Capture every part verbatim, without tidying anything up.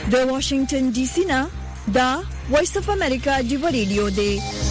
د واشنگټن ډي سي نه دا وایس اف امریکا دی ریډیو دی.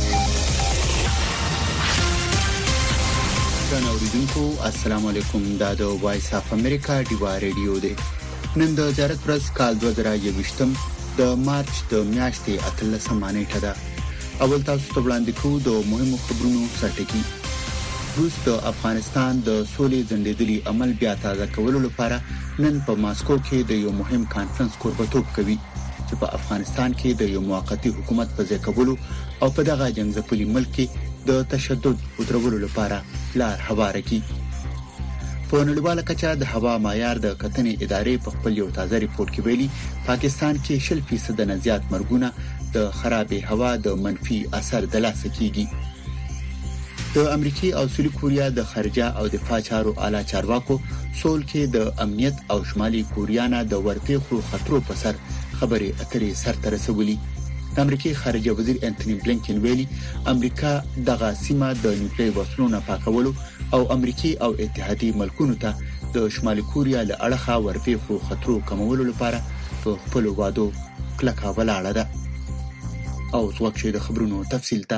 ګران اوریدونکو السلام علیکم. دا د وایس اف امریکا دی ریډیو دی. نن د زیارت ورځ کال دوه زره یوویشتم د مارچ د میاشتې اتلسمه نیټه ده. اول تاسو ته وړاندې کوو د مهمو خبرونو سرټکی. روس د افغانستان د سولې ځنډېدلي عمل بیا تازه کولو لپاره نن په ماسکو کې د یو مهم کانفرنس کوربتوب کوي چې په افغانستان کې د یو موقتی حکومت په ځای کولو او په دغه جنگځپلي ملک کې د تشدد ودرولو لپاره لار هواره کی. په نړیواله کچه د هوا معیار د کتنې ادارې په خپل یو تازه ریپورت کې ویلي پاکستان کې شل فیصد نه زیات مرګونه د خرابې هوا د منفي اثر د لاسه کیږي. د امریکای او سویل کوریا د خارجه او دفاع چارو اعلی چارواکو سول کې د امنیت او شمالي کوریا نه د ورپېښو خطرو په سر خبرې اترې سر ته رسولي. د امریکای خارجه وزیر انټونی بلینکن ویلي امریکا دغه سیمه د نیوکلیر وسلو پاکولو او امریکای او اتحادیه ملکونو ته د شمالي کوریا له اړخه ورپېښو خطرو کمولو لپاره په خپل وادو کلکه ولاړه ده. او څوک چې د خبرونو تفصیل ته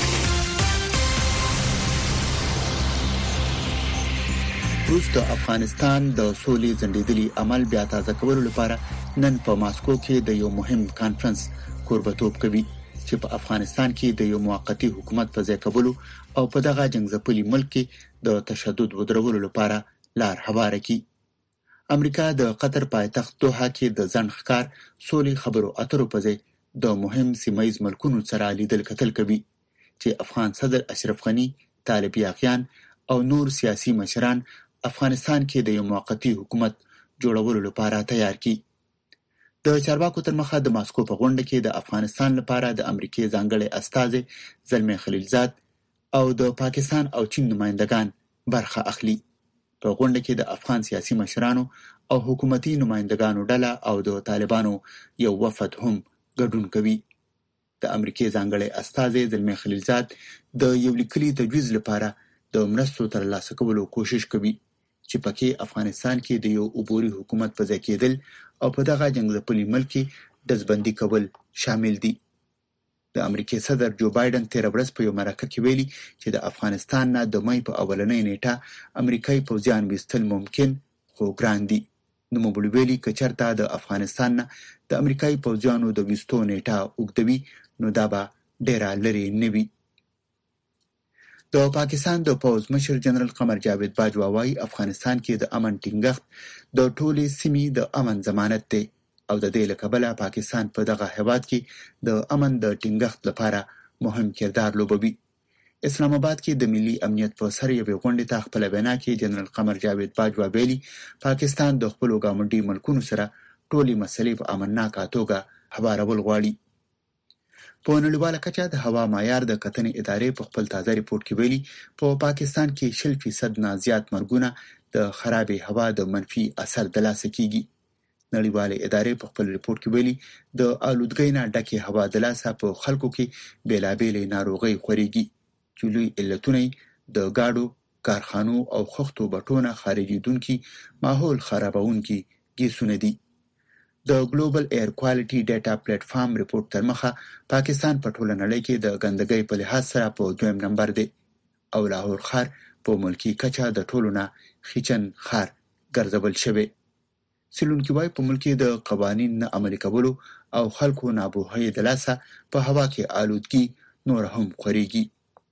روس د افغانستان د سولې ځنډېدلي عمل بیا تازه کولو لپاره نن په ماسکو کې د یو مهم کانفرنس کوربتوب کوي چې په افغانستان کې د یو موقتی حکومت په ځای کولو او په دغه جنگځپلي ملک کې د تشدد ودرولو لپاره لار هواره کی. امریکا د قطر پایتخت دوحه کې د ځنډ ښکار سولې خبرو اترو په ځای د مهم سیمایي ملکونو سره لیدل کتل کوي چې افغان صدر اشرف غنی، طالب یاغیان او نور سیاسي مشران افغانستان کې د یو موقتی حکومت جوړولو لپاره تیار کی. د چارواکو تر مخه د ماسکو په غونډه کې د افغانستان لپاره د امریکای ځانګړي استازي زلمي خلیلزاد او د پاکستان او چین نمائندگان برخه اخلي. په غونډه کې د افغان سیاسي مشرانو او حکومتي نمائندگانو ډله او د طالبانو یو وفد هم ګډون کوي. د امریکای ځانګړي استازي زلمي خلیلزاد د یو لیکلي تجویز لپاره د مرستو ترلاسه کولو کوشش کوي چې پکې افغانستان کې د یو عبوري حکومت په ځای کېدل او په دغه جنگځپلي ملک کې دزبندي کول شامل دي. د امریکای صدر جو بایدن تیر ورځ په یو مرکه کې ویلي چې د افغانستان نه د مې په اولنۍ نیټه امریکایي پوځیان ویستل ممکن خو ګران دي. نو موږ ویلي که چېرته د افغانستان نه د امریکایي پوځیانو د ویستو نیټه اوږدوي نو دا به ډیره لرې نه وي. د پاکستان د پوځ مشر جنرال قمر جاوید باجوا وايي افغانستان کې د امن ټینګښت د ټولې سیمې د امن ضمانت دی او د دې له کبله پاکستان په دغه هیواد کې د امن د ټینګښت لپاره مهم کردار لوبوي. اسلام آباد کې د ملي امنیت په سر یوې غونډې ته خپله وینا کې جنرال قمر جاوید باجوا ویلي پاکستان د خپلو ګاونډي ملکونو سره ټولې مسلې په امنناکه توګه هوارول غواړي. په نړیواله کچه د هوا معیار د کتنې ادارې په خپل تازه ریپورت کې ویلي په پاکستان کې شل فیصد نه زیات مرګونه د خرابې هوا د منفي اثر د لاسه کیږي. نړیواله ادارې په خپل ریپورت کې ویلي د آلودګۍ نه ډکې هوا د لاسه په خلکو کې بیلابېلې ناروغۍ خورېږي چې لوی علتونه د ګاډو، کارخانو او خښتو بټونه خارجېدونکي ماحول خرابونکي ګیسونه دي. د ګلوبل ایر کوالټي ډیټا پلیټ فارم ریپورت تر مخه پاکستان په ټوله نړۍ کې د ګندګۍ په لحاظ سره په دویم نمبر دی او لاهور ښار په ملکي کچه د ټولو نه خیچن ښار ګرځول شوی. څېړونکي وایي په ملک کې د قوانین نه عملي کولو او خلکو ناپوهۍ د لاسه په هوا کې آلودګي نور هم خورېږي.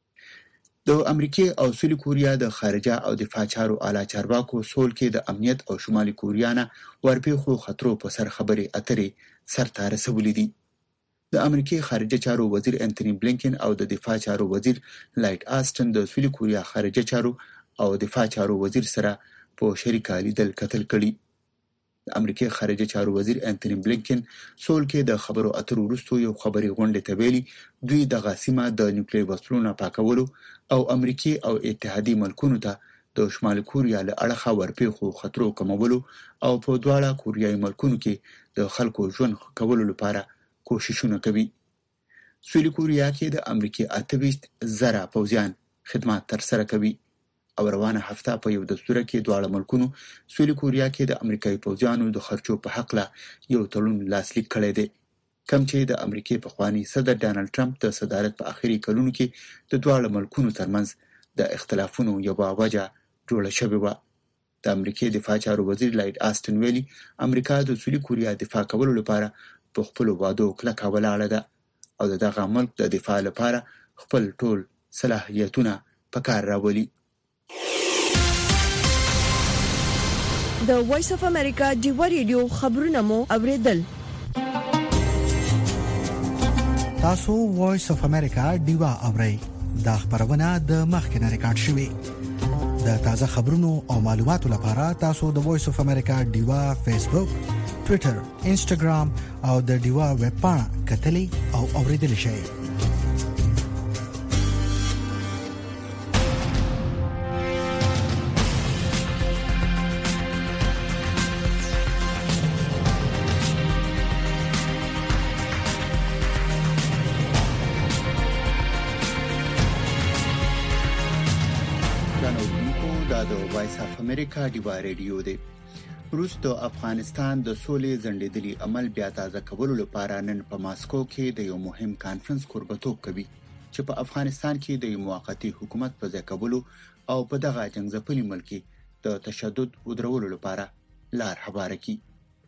د امریکای او سویل کوریا د خارجه او دفاع چارو اعلی چارواکو سول کې د امنیت او شمالي کوریا نه ورپېښو خطرو په سر خبرې اترې سر ته رسولې دي. د امریکای خارجه چارو وزیر انټونی بلینکن او د دفاع چارو وزیر لایټ آسټن د سویل کوریا خارجه چارو او دفاع چارو وزیر سره په شریکه لیدل کتل کړي. د امریکای خارجه چارو وزیر انټونی بلینکن سول کې د خبرو اترو وروسته یو خبري غونډه ته ویلي دوی د غاسمه د نیوکلیر وسلو پاکولو او امریکای او اتحادیه ملکونو ته د شمال کوریا له اړخه ورپېښو خطرو کمولو او په دواړه کوریایي ملکونو کې د خلکو ژوند ښه کولو لپاره کوششونه کوي. سویل کوریا کې د امریکای اته ویشت زره پوځیان خدمات ترسره کوي او روانه هفته په یو دستور کې دواړه ملکونو سویلي کوریا کې د امریکایي پوځیانو د خرچو په حق له یو تړون لاسلیک کړی دی، کوم چې د امریکای پخوانی صدر ډانلډ ټرمپ د صدارت په اخري کلونو کې د دواړو ملکونو ترمنځ د اختلافونو یوه وجه جوړه شوې وه. د امریکای دفاع چارو وزیر لایډ آسټن ویلي امریکا د سویلي کوریا دفاع کولو لپاره په خپلو وعدو کلکه ولاړه ده او د دغه ملک د دفاع لپاره خپل ټول صلاحیتونه په کار راولي. د وایس اف امریکا ډیوا ریډیو خبرونه مو اوریدل. تاسو وایس اف امریکا ډیوا اورئ. دا خبرونه د مخکنه ریکارډ شوې. د تازه خبرونو او معلوماتو لپاره تاسو د وایس اف امریکا ډیوا فیسبوک، ټوئیټر، انسټاګرام او د ډیوا ویب پاڼه کتلی او اوریدلی شئ. امریکا ډیوا ریډیو دی. روس د افغانستان د سولې ځنډیدلي عمل بیا تازه کولو لپاره نن په ماسکو کې د یو مهم کانفرنس کوربتوب کوي چې په افغانستان کې د یو موقتی حکومت په ځای کولو او په دغه جنګ ملکی د تشدد ودرولو لپاره لار هواره کی.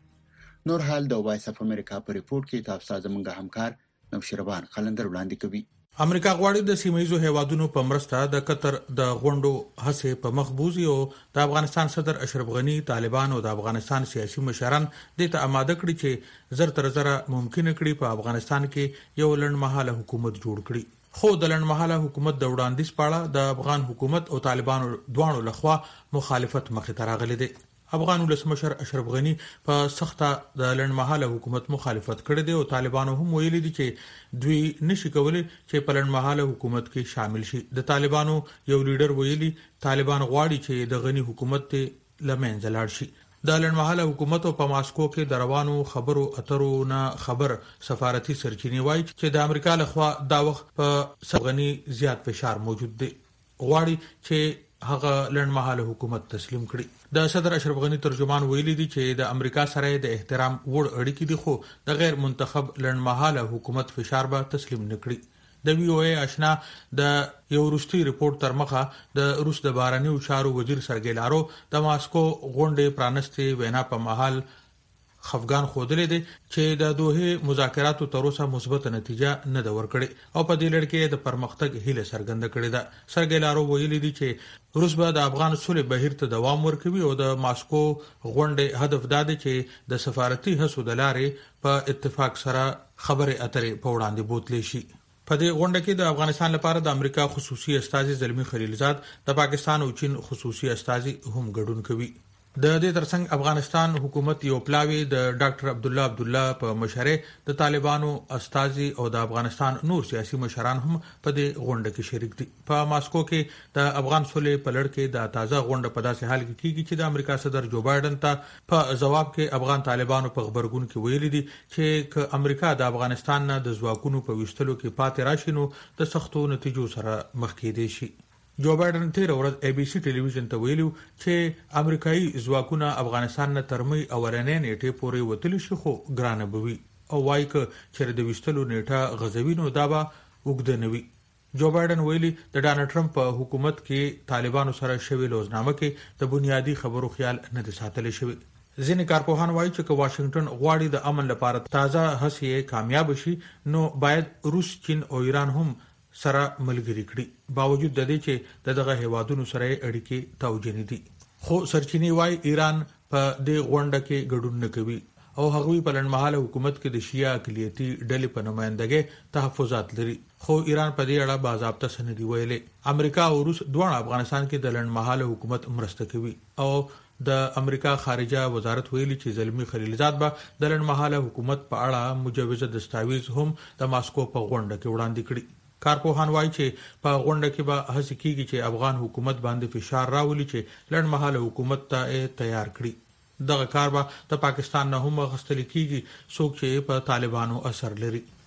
نور حال د وایس اف امریکا په ریپورت کې تاسو زموږ همکار نوشیروان قلندر وړاندې کوي. امریکا غواړي د سیمایي هیوادونو په مرسته د قطر د غونډو هڅه په مخبوزي او د افغانستان صدر اشرف غنی، طالبان او د افغانستان سیاسي مشران د ته آماده کړي چې زر تر زر ممکن کړي په افغانستان کې یو لړمحاله حکومت جوړ کړي. خو د لړمحاله حکومت د وړاندیز پاړه د افغان حکومت او طالبانو دوانو لخوا مخالفت مخې ته راغلی دی. افغان ولسمشر اشرف غنی په سخته د لړمحاله حکومت مخالفت کړی دی او طالبانو هم ویلي دي چې دوی نشي کولای چې په لړمحاله حکومت کې شامل شي. د طالبانو یو لیډر ویلي طالبان غواړي چې د غنی حکومت ته لمنځه لاړ شي. د لړمحاله حکومت په ماسکو کې د روانو خبرو اترو نه خبر سفارتي سرچینې وایي چې د امریکا لخوا دا وخت په غنی زیات فشار موجود دی. غواړي چې هغه لړمحاله حکومت تسلیم کړي. د صدر اشرف غنی ترجمان ویلي دي چې د امریکا سره د احترام وړ اړیکې دي، خو د غیر منتخب لړمحاله حکومت فشار به تسلیم نکړي. د وی او ای آشنا د یو روسي ریپورت تر مخه د روس د بهرنیو چارو وزیر سرګی لارو د ماسکو غونډې پرانستې وینا په محل خفګان خوده دي چې د دوه مذاکراتو تر اوسه مثبت نتیجه نه دا ورکړي او په دې لړ کې د پرمختګ هیله څرګنده کړې ده. سرګی لارو ویلي دي چې روس به د افغان صلح بهیر ته دوام ورکوي او د ماسکو غونډې هدف دا دی چې د سفارتي هڅو د لارې په اتفاق سره خبرې اترې په وړاندې بوتلی شي. په دې غونډه کې د افغانستان لپاره د امریکا خصوصي استازي زلمی خلیلزاد، د پاکستان او چین خصوصي استازي هم ګډون کوي. د دې ترڅنګ افغانستان حکومت یو پلاوی د ډاکټر عبد الله عبد الله په مشرۍ د طالبانو استازي او د افغانستان نور سیاسي مشران هم په دې غونډه کې شریک دي. په ماسکو کې د افغان صلح په لړ کې د تازه غونډه په داسې حال کې کیږي چې د امریکا صدر جو بایدن ته په جواب کې افغان طالبانو په خبرګون کې ویلي دي چې ک امریکا د افغانستان نه د ځواکونو په وشتلو کې پاتې راشي نو د سختو نتیجو سره مخ کېدي شي. جو بایدن تیر ورځ ای بي سي ټلویزیون ته ویلو چې امریکایي ځواکونه افغانستان نه ترمي اورنې نیټه پورې وتل شي خو ګرانه بوي او وايي ک چې د وشتلو نیټه غزوی نو دا به وګدنوي. جو بایدن ویلي د ډانلډ ټرمپ په حکومت کې طالبانو سره شوی لوزنامه کې د بنیادی خبرو خیال نه دي ساتل شوی. ځینې کارپوهان وایي چې واشنگټن غواړي د امن لپاره تازه هڅې کامیاب شي نو باید روس، چین او ایران هم سره ملګری کړي. باوجود د دې چې دغه هیوادونو سره اړیکې توجنې دي، خو سرچینې وايي ایران په دې غونډه کې ګډون نه کوي او هغوی په لړمحاله حکومت کې د شیعه اقلیتي ډلې په نمائندګۍ تحفظات لري، خو ایران په دې اړه باضابطه څه نه دی ویلي. امریکا او روس دواړه افغانستان کې د لړمحاله حکومت مرسته کوي او د امریکا خارجه وزارت ویلي چې زلمی خلیلزاد به د لړمحاله حکومت په اړه مجوزه دستاویز هم د ماسکو په غونډه کې وړاندې کړي. کارپوهان وایي چې په غونډه کې به هڅه کیږي چې افغان حکومت باندې فشار راولي چې لړمحاله حکومت ته تیار کړي. دغه کار به د پاکستان نه هم غوښتل کیږي څوک چې په طالبانو اثر لري.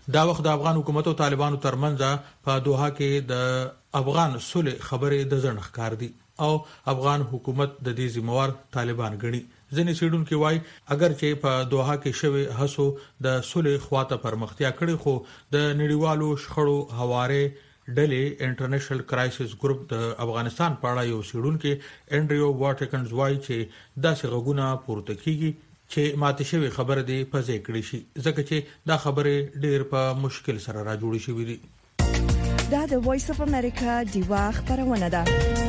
دا وخت د افغان حکومت او طالبانو ترمنځ په دوحه کې د افغان صلح خبرې د ځنډ ښکار دي او افغان حکومت د دې ذمہوار طالبان ګڼي. ځینې سیډونکو وایي اگر چې په دوحه کې شوی هڅو د صلح خواته پرمختیا کړي خو د نړیوالو شخړو هواره ډلې انټرنیشنل کرایسس ګروپ د افغانستان په اړه یو سیډونکو انډریو واټکنز وایي چې داسې غږونه پورته کیږي چې ماته شوی خبره دی په ځای کړی شي ځکه چې دا خبره ډېر په مشکل سره را جوړې شوې دي. دا د وایس اف امریکا دیوا خبرونه ده.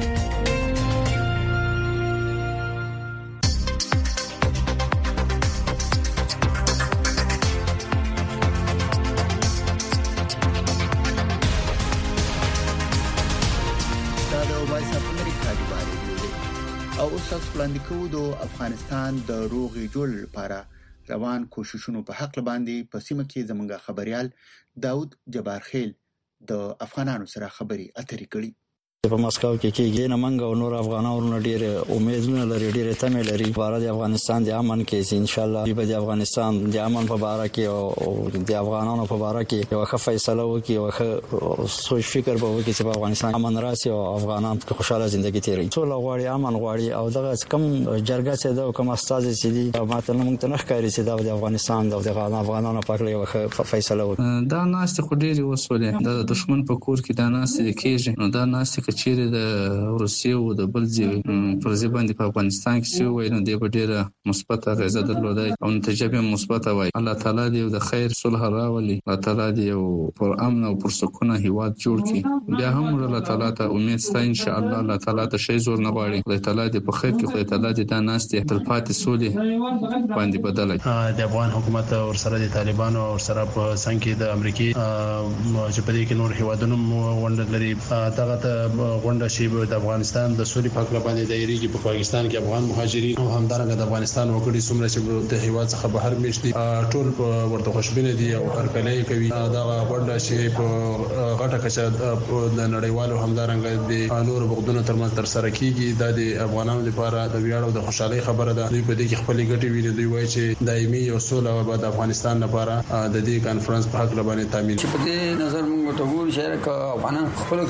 او اوس وړاندې کوو د افغانستان د روغې جوړ لپاره روان کوششونو په حق باندې په سیمه کې زمونږ خبريال داود جبارخیل د افغانانو سره خبري اترې کړي. په مسکو کې کېږي نه منګ او نور افغانانو ډېر امیدونه لري ډېر تمه لري بار د افغانستان د امن کې ان شاء الله په د افغانستان د امن په اړه کې او د افغانانو په اړه کې یو ښه فیصله وکړي او ښه سوچ فکر به وکړي چې په افغانستان امن راشي او افغانان په خوشاله ژوندۍ تیري ټول غواړي امن غواړي او دغه کم جرګه چې دا کوم استاد چې دي ماته موږ ته نه ښکاري چې د افغانستان د افغانانو په اړه یو ښه فیصله وکړي. دا ناست خو ډېر وسولې د دښمن په کور کې دا ناست کېږي نو دا ناست چیرې د روسیې او د بلځي پرځې باندې په افغانستان کې څه وایي نو د ډېره مثبت اغیزه درلودای او نتیجه به مثبت وای. الله تعالی دې د خیر صلح راولي. الله تعالی دې پر امن او پر سکونه هیواد جوړ کړي. بیا هم الله تعالی ته امید ستا ان شاء الله الله تعالی ته شی زور نه غواړي. الله تعالی دې په خیر کې خدای تعالی دې دا ناستې تل پاتې سولې باندې بدل کړي. د افغان حکومت او سره د طالبانو او سره په څنګ کې د امریکای چې په دې کې نور هیوادونو ونډه لري دغه ته شي د افغانستان د سولې په اړه باندې دایریږي. په پاکستان کې افغان مهاجرین او همدارنګه د افغانستان وګړي څومره چې د هیواد څخه بهر میشتي ټول ورته خوشبینه دي او هرکلی کوي. دا غونډه چې په غټه کچه د نړیوالو همدارنګه د نور بغدونو ترمنځ تر سره کیږي دا د افغانانو لپاره د ویاړ او د خوشحالي خبره ده. دوی په دې کې خپل ګټې ویني. دوی وایي چې دایمي او سوله د افغانستان لپاره د دې کانفرنس په حق باندې تامین شي. په دې نظر موږ ته وګورو چې افغانان خپل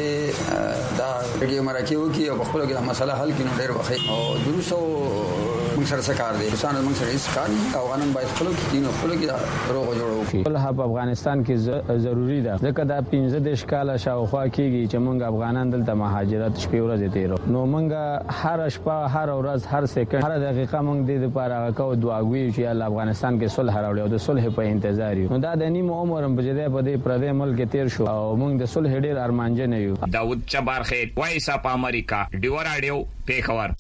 کې دا ډیو مراکیو کې او خپل کې مسله حل کینو ډیر وخت او دروسو موږ سره سکار دي انسان موږ سره هیڅ کار نه افغانان باید خپل کې کینو خپل کې روغ جوړو کی له په افغانستان کې ضروری ده ځکه دا پنځه دیش کاله شاوخوا کېږي چې موږ افغانان دلته مهاجرت شپې ورځې تیرو نو موږ هر شپه هر ورځ هر سکند هر دقیقه موږ د دې لپاره کوو دعاګوي چې الله افغانستان کې صلح راوړي او د صلح په انتظار یو. نو دا د نیمه عمر په جده په دې پردې ملک تیر شو او موږ د صلح ډیر ارمانجن یو. داود جبارخیل وایس اپ امریکا ډیو رادیو پیښور.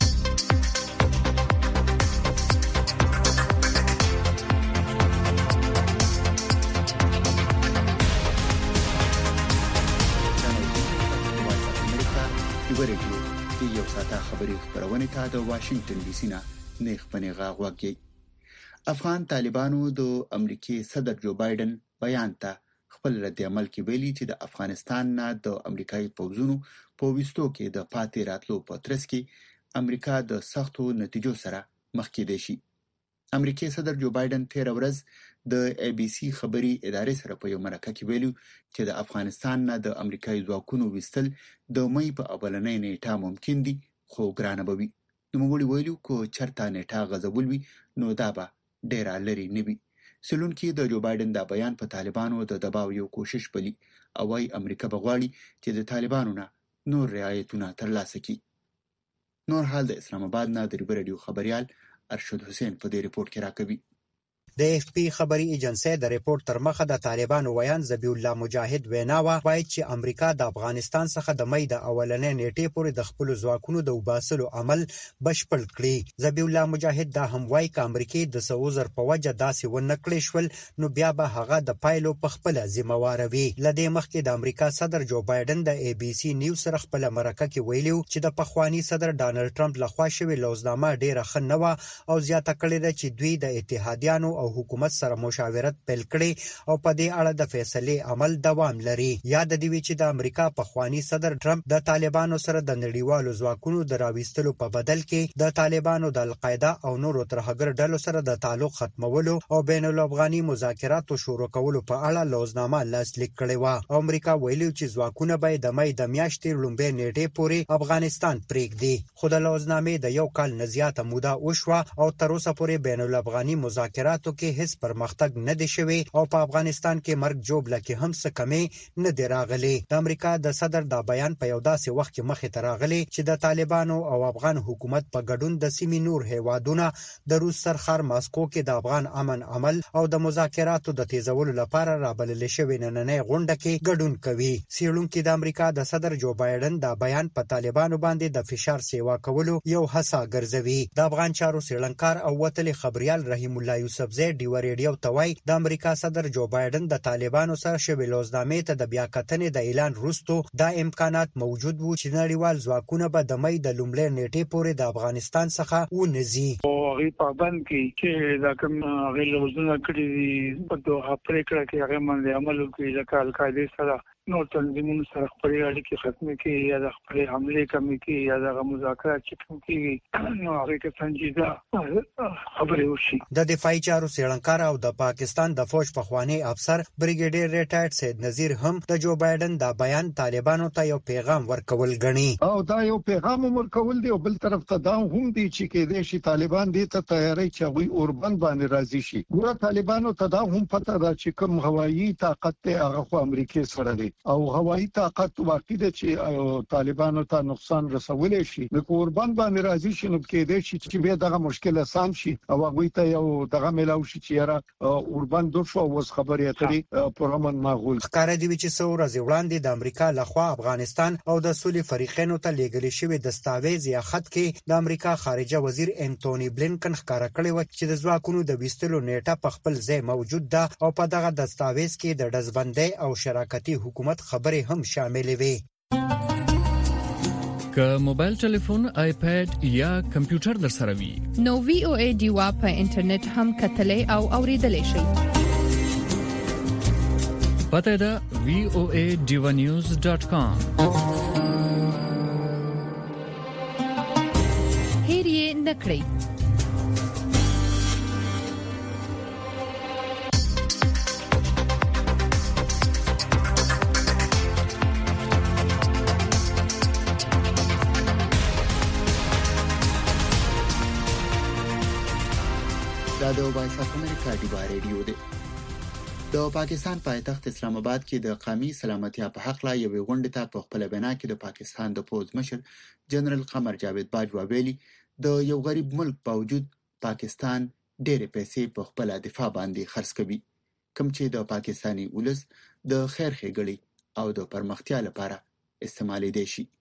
ورېږو د یو ساعته خبري خبرونه ته د واشنگټن ډي سي نه نیخ پنیغه غوږی. افغان طالبانو د امریکای صدر جو بایدن بیان ته خپل رد عمل کې ویلي چې د افغانستان نه د امریکایي پوځونو په وستو کې د پاتې راتلو په ترڅ کې امریکا د سختو نتیجو سره مخ کېدای شي. امریکای صدر جو بایدن تیر ورځ د ای بي سي خبري ادارې سره په یو مرکه کې ویلو چې د افغانستان نه د امریکایي ځواکونو وستل د مې په اولنۍ نیټه ممکن دي خو ګرانه به وي. نوموړي ویلو کو چرته نیټه غزول وي نو دا به ډیره لري نه وي. سلونکي د جو بایدن دا بیان په طالبانو د دباو یو کوشش بلی او وايي امریکا بغواړي چې د طالبانو نه نور رعایتونه ترلاسه کړي. نور حال د اسلام آباد نه د ریډیو خبريال ارشد حسین په دې ریپورت کې راکوي. د اف پی خبري ایجنسی د ریپورت تر مخه د طالبانو ویان ذبیح الله مجاهد ویناوه وایي چې امریکا د افغانستان څخه د مې د اولنې نیټې پورې د خپل ځواکونو د وباسلو عمل بشپړ کړي. ذبیح الله مجاهد دا هم وایي چې امریکا د سوزر په وجه داسې ونکړې شول نو بیا به هغه د پایلو په خپل ذمہوار وي. لدې مخکې د امریکا صدر جو بایدن د ای بي سي نیوز سره خپل مرکه کې ویلو چې د پخوانی صدر ډانلډ ټرمپ لخوا شوی لوزنامه ډیره ښه نه و او زیاته کړې ده چې دوی د اتحادیانو او حکومت سره مشاورت پیل کړي او په دې اړه د فیصلې عمل دوام لري. یاد دی چې د امریکا پخوانی صدر ټرمپ د طالبانو سره د نړیوالو ځواکونو د راوستلو په بدل کې د طالبانو د القاعده او نورو ترهګر ډلو سره د تعلق ختمولو او بین الافغاني مذاکراتو شروع کولو په اړه لوزنامه لاسلیک کړې و. امریکا ویلي چې ځواکونه به د مې د میاشتې لومړۍ نیټې پورې افغانستان پرېږدي، خو د لوزنامې د یو کال نه زیاته موده وشوه او تر اوسه پورې بین الافغاني مذاکراتو کې هیڅ پرمختګ نه دی شوی او په افغانستان کې مرګ جوړ لکه هم څه کمې نه دی راغلی. د امریکا د صدر دا بیان په یو داسې وخت کې مخې ته راغلی چې د طالبانو او افغان حکومت په ګډون د سیمې نور هیوادونه د روس سرخر ماسکو کې د افغان امن عمل او د مذاکراتو د تیزولو لپاره رابلل شوی نننۍ غونډه کې ګډون کوي. څېړونکي د امریکا د صدر جو بایدن دا بیان په طالبانو باندې د فشار سیوا کولو یو هڅه ګرځوي. د افغان چارو څېړنکار او وتلي خبريال رحیم الله یوسفزی ډیو ریډیو ته وایي د امریکا صدر جو بایدن د طالبانو سره شوی لوزنامې ته د بیا کتنې د اعلان وروسته دا امکانات موجود وو چې نړیوال ځواکونه به د مې د لومړۍ نیټې پورې د افغانستان څخه ونځي. هغه پابند کی چې دا کوم هغه لوزونه کړی دي په دوه پریکړه کې هغه باندې عمل کوي لکه القاعده سره نو تنظیمونو سره خپل اړیکې ختمې کړي یا د خپل حمله کمې کړي یا د مذاکرات چې کوم کېږي نو هغه کې سنجیده خبرې وشي. د دفاعي چارو څېړنکار او د پاکستان د فوج پخوانی افسر بریګیډیر ریټایرډ سید نذیر هم د جو بایدن دا بیان طالبانو ته یو پیغام ورکول غني او دا یو پیغام ورکول دی او بل طرف ته دا هم دی چې کې د شي طالبان دي ته تیاری چوي اوربند باندې راضي شي. ګوره طالبانو ته دا هم پته ده چې کوم هوایي طاقت ته هغه خو امریکای سره دی او هوایي طاقت واقع ده چې طالبانو ته نقصان رسولې شي. د اوربند باندې راضي شي نو کې د شي چې به دغه مشکل آسان شي او هغه ته یو دغه ملاوي شي چې را اوربند شو اوس خبرې اترې پرمن معقول ښکار دی چې څو ورځې وړاندې د امریکا لخوا افغانستان او د سولې فریقینو ته لیږل شوی دستاویز یا خط کې د امریکا خارجه وزیر انټونی بلینکن ښکارا کړی و چې د ځواکونو د ویستلو نیټه په خپل ځای موجود ده او په دغه دستاویز کې د دزبندۍ او شراکتي حکومت خبرې هم شاملې وي. که موبایل ټلیفون، آیپاد یا کمپیوټر در سره وي نو وی او ای ډیوا په انټرنیټ هم کتلې او اوریدلې شئ. پته ده وی او ای ډیوا نیوز ډاٹ کام. هیر یې نکړئ. دا د وایس اف امریکا ډیوا ریډیو دی. د پاکستان پایتخت اسلام آباد کې د قومي سلامتیا په حق لا یوې غونډې ته په خپل بنا کې د پاکستان د پوز مشر جنرال قمر جاوید باجوا ویلي د یو غریب ملک باوجود پاکستان ډېرې پیسې په خپل دفاع باندې خرڅ کوي کوم چې د پاکستاني ولس د خیر ښېګړې او د پرمختیا لپاره استعمالي دي شي.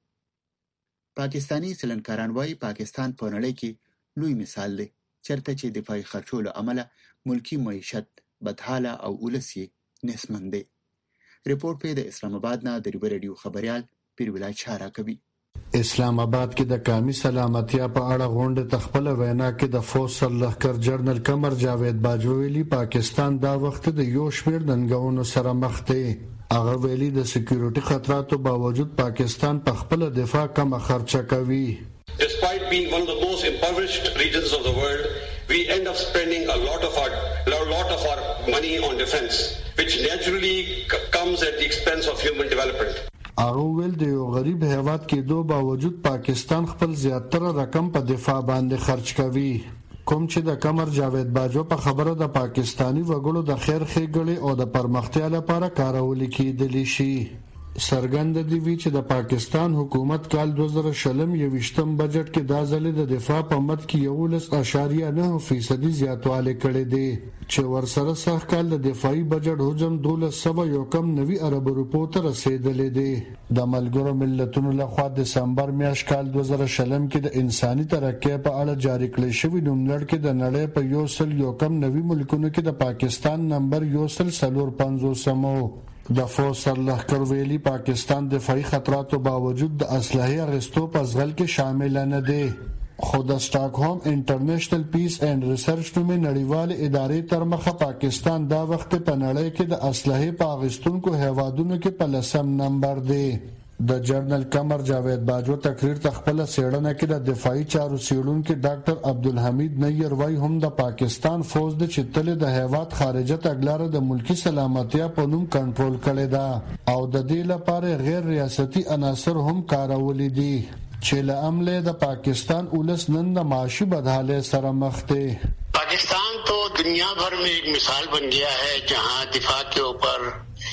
پاکستانی سلنکاران وايي پاکستان په نړۍ کې لوی مثال دی چرته چې دفاعي خرچو له امله ملکی معیشت بدحاله او ولسی نسمن دی. ریپورت په د اسلام آباد نه د ریډیو خبريال پیر ولای چارا کوي. اسلام آباد کې د قومي سلامتیا په اړه غونډه تخپل وینا کې د فوج سرلښکر جنرال قمر جاوید باجوا ویلي پاکستان دا وخت د یو شمېر ننګونو سره مخ دی. هغه ویلي د سکیورټي خطراتو باوجود پاکستان په خپل دفاع کم خرچه کوي. Despite being one of the most impoverished regions of the world, we end up spending a lot of our a lot of our money on defense, which naturally comes at the expense of human development. هغه ویل د یو غریب هیواد کې دوه باوجود پاکستان خپل زیاتره رقم په دفاع باندې خرج کوي. کوم چې د قمر جاوید باجوا په خبره د پاکستانی وګړو د خیر ښېګړې او د پرمختیا لپاره کارول کېدلی شي. سرګند دی وی چې د پاکستان حکومت کال دوه زره شلم یوشتم بجټ کې دا ځلې د دفاع په مد کې یو لس اشاریه نه فیصدي زیاتوالی کړی دی چې ورسره سخت کال د دفاعي بجټ حجم دولس سوه یو کم نوي ارب روپو ته رسیدلی دی. د ملګرو ملتونو لخوا د دسمبر میاشت کال دوه زره شلم کې د انساني ترقۍ په اړه جاری کړی شوی نوملړ کې د نړۍ په یو سل یو کم نوي ملکونو کې د پاکستان نمبر یو سل څلور پنځوسمو. د فوج سرلښکر ویلي پاکستان دفاعي خطراتو باوجود د اسلحې اخیستو په ځغل کې شامل نه دی. خو د سټاکهولم انټرنیشنل پیس اینڈ ریسرچ نومي نړیوال ادارې تر مخه پاکستان دا وخت په نړۍ کې د اسلحې په اغوستونکو هیوادونو کې په لسم نمبر دی. د جرنل قمر جاوید باجو تقریر ته خپل سیړنه کې د دفاعي چارو سیړونکو ډاکټر عبدالحمید نیر وای هم د پاکستان فوج د چتل د هیواد خارجه تګلارې د ملکی سلامتیا په نوم کنټرول کړي دا او د دې لپاره غیر ریاستي عناصر هم کارولې دي چې له عمله د پاکستان اولس نن د معاشي بدحالی سره مخ دی. पाकिस्तान तो दुनिया भर में एक मिसाल बन गया है जहां दिफा के ऊपर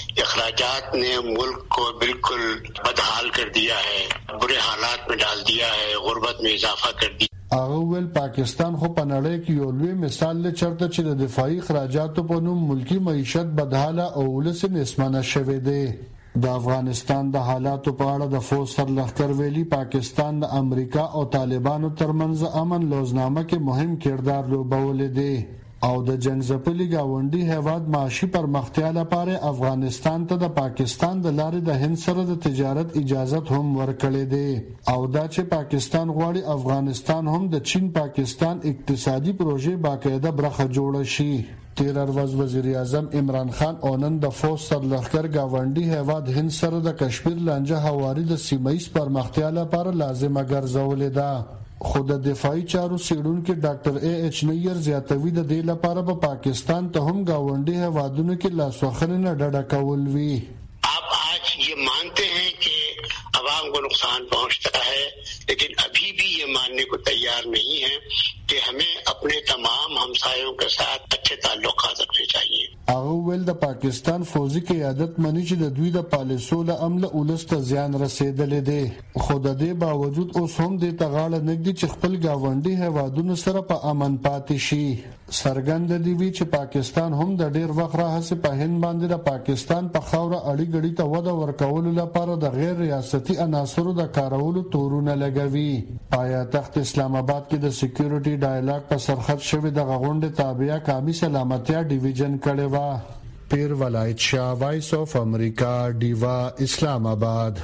अखराजात ने मुल्क को बिल्कुल बदहाल कर दिया है, बुरे हालात में डाल दिया है, गुर्बत में इजाफा कर दिया. هغه ول پاکستان خو په نړۍ کې یو لوی مثال لري چرته چې د دفاعي اخراجاتو په نوم ملکی معیشت بدحاله او ولس نسمانه شوه دی. د افغانستان د حالاتو په اړه د فوج سرلښکر ویلي پاکستان د امریکا او طالبانو ترمنځ امن لوزنامه کې مهم کردار لوبولی دی او د جنگ ځپلي ګاونډي هیواد معاشي پرمختیا لپاره افغانستان ته د پاکستان د لارې د هند سره د تجارت اجازت هم ورکړي دی او دا چې پاکستان غواړي افغانستان هم د چین پاکستان اقتصادي پروژې باقاعده برخه جوړه شي. تیر ورځ وزیر اعظم عمران خان او نن د فوج سرلښکر ګاونډي هیواد هند سره د کشمیر لانجه هواري د سیمه‌ایز پرمختیا لپاره لازمه ګرځولې ده. خو د دفاعي چارو څېړونکي ډاکټر اے ایچ نیر زیاتوي د دې لپاره په پاکستان ته هم ګاونډي هیوادونو کې لاسوهنې نه ډډه کول وي. आप आज ये मानते हैं कि आवाम को नुकसान पहुंचता है, लेकिन अभी भी ये मानने को तैयार नहीं है कि हमें अपने तमाम हमसायों के साथ अच्छे ताल्लुकात रखने चाहिए. هغه ول د پاکستان فوجي قیادت مني چې د دوی د پالیسو له عمله ولست زیان رسیدلې دي خو د دې باوجود اوس هم د تغاړه نګدي چې خپل گاونډي هیوادونو سره په امن پاتې شي. سرګند دی وی چې پاکستان هم د ډیر وخت راهسه په هند باندې د پاکستان په خاوره اړي غړي ته وده ورکول لپاره د غیر ریاستي عناصرو د کارولو تورونه لګوي. پایا تخت اسلام آباد کې د سکیورټي ډایلاګ په سرحد شوی د غونډې تابعیا قومي سلامتیا ډیویژن کړي پیر ولایت شاه وایس اف امریکا دیوا اسلام آباد.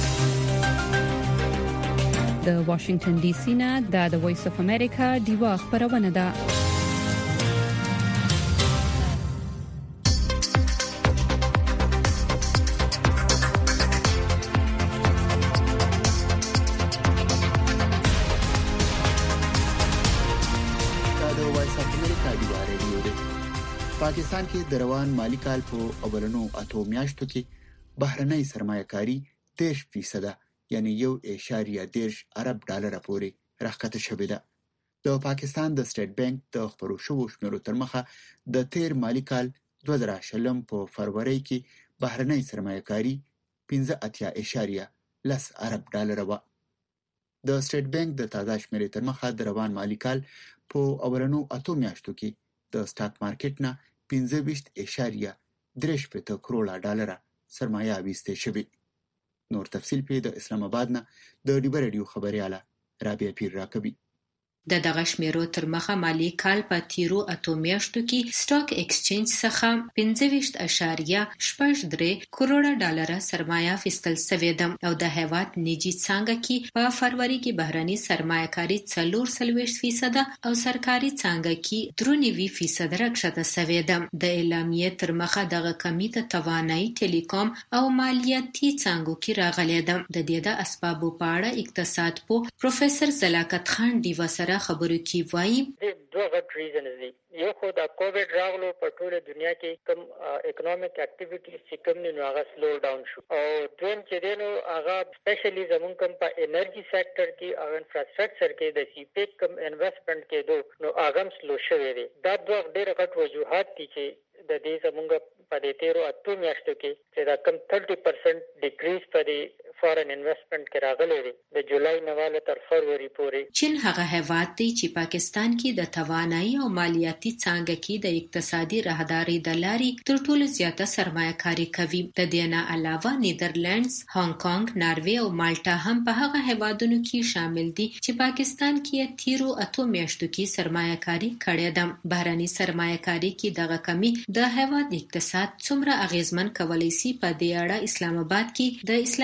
د واشنگټن ډي سي نه د وایس اف امریکا دیوا خبرونه ده. پاکستان کې د روان مالی کال په اولنو اتو میاشتو کې بهرنۍ سرمایه‌کاري دېرش فیصد یعنی یو اعشاریه دېرش ارب ډالر پورې راکته شوې ده. د پاکستان د سټیټ بانک د خبرو شوو شمیرو تر مخه د تیر مالی کال دوه زره شلم په فروری کې بهرنۍ سرمایه‌کاري پنځه اتیا اعشاریه لس ارب ډالر و. د سټیټ بانک د تازه شمیرې تر مخه د روان مالی کال په اولنو اتو میاشتو کې د سټاک مارکیټ نه پنځه ویشت اعشاریه درې شپېته کروړه ډالر سرمایه اخیستې شوې. نور تفصیل په د اسلام آباد نه د ډیبر رادیو خبرياله رابعه پیر راکبي. د دغه شمیرو تر مخه مالی کال په تیرو اتو میاشتو کې سټاک ایکسچینج څخه پنځه ویشت اعشاریه شپږ درې کروړه ډالر سرمایه اخیستل شوې ده او د هیواد نجی څانګه کې په فروری کې بهرني سرمایه‌کاري څلور سلويشت فیصد او سرکاري څانګه کې درې نوي فیصد راکښته شوې ده. د اعلامیې تر مخه دغه کمی ته توانایي ټیلیکوم او مالیاتي څانګو کې راغلي ده. د دې د اسبابو په اړه اقتصاد پوه پروفیسور زلاکت خان دیوا سره خبرو کی وایي دوه غټ ریزنز دي. یو خو د کووډ راغلو په ټوله دنیا کې کوم اکونومیک اکټیویټیز چې کوم نه هغه سلو ډاون شو او دویم چې دینو هغه سپیشلی زمون کوم په انرژي سېکټر کې او انفراستراکچر کې د سی پیک کوم انویسټمنٹ کې دو نو هغه سلو شوی دی. دا دوه ډېر غټ وجوهات دي چې د دې زمونږ په دې تیرو اتو میاشتو کې چې دا کم تیس پرسنټ ډیکریز په دې فارن انویسټمنٹ کې راغلی دی د جولای نواله تر فروری پورې. چین هغه هیواد دی چې پاکستان کې د توانایي او مالیاتي څانګه کې د اقتصادي راهداري د لارې تر ټولو زیاته سرمایه‌کاري کوي. د دې نه علاوه نیدرلینډز، هانګ کانګ، ناروې او مالټا هم په هغه هیوادونو کې شامل دي چې پاکستان کې تیرو اتو میاشتو کې سرمایه‌کاري کړې ده. بهرني سرمایه‌کاري کې دغه کمی د هیواد اقتصاد څومره اغیزمن کولای شي په دې اړه اسلام آباد کې د اسلامي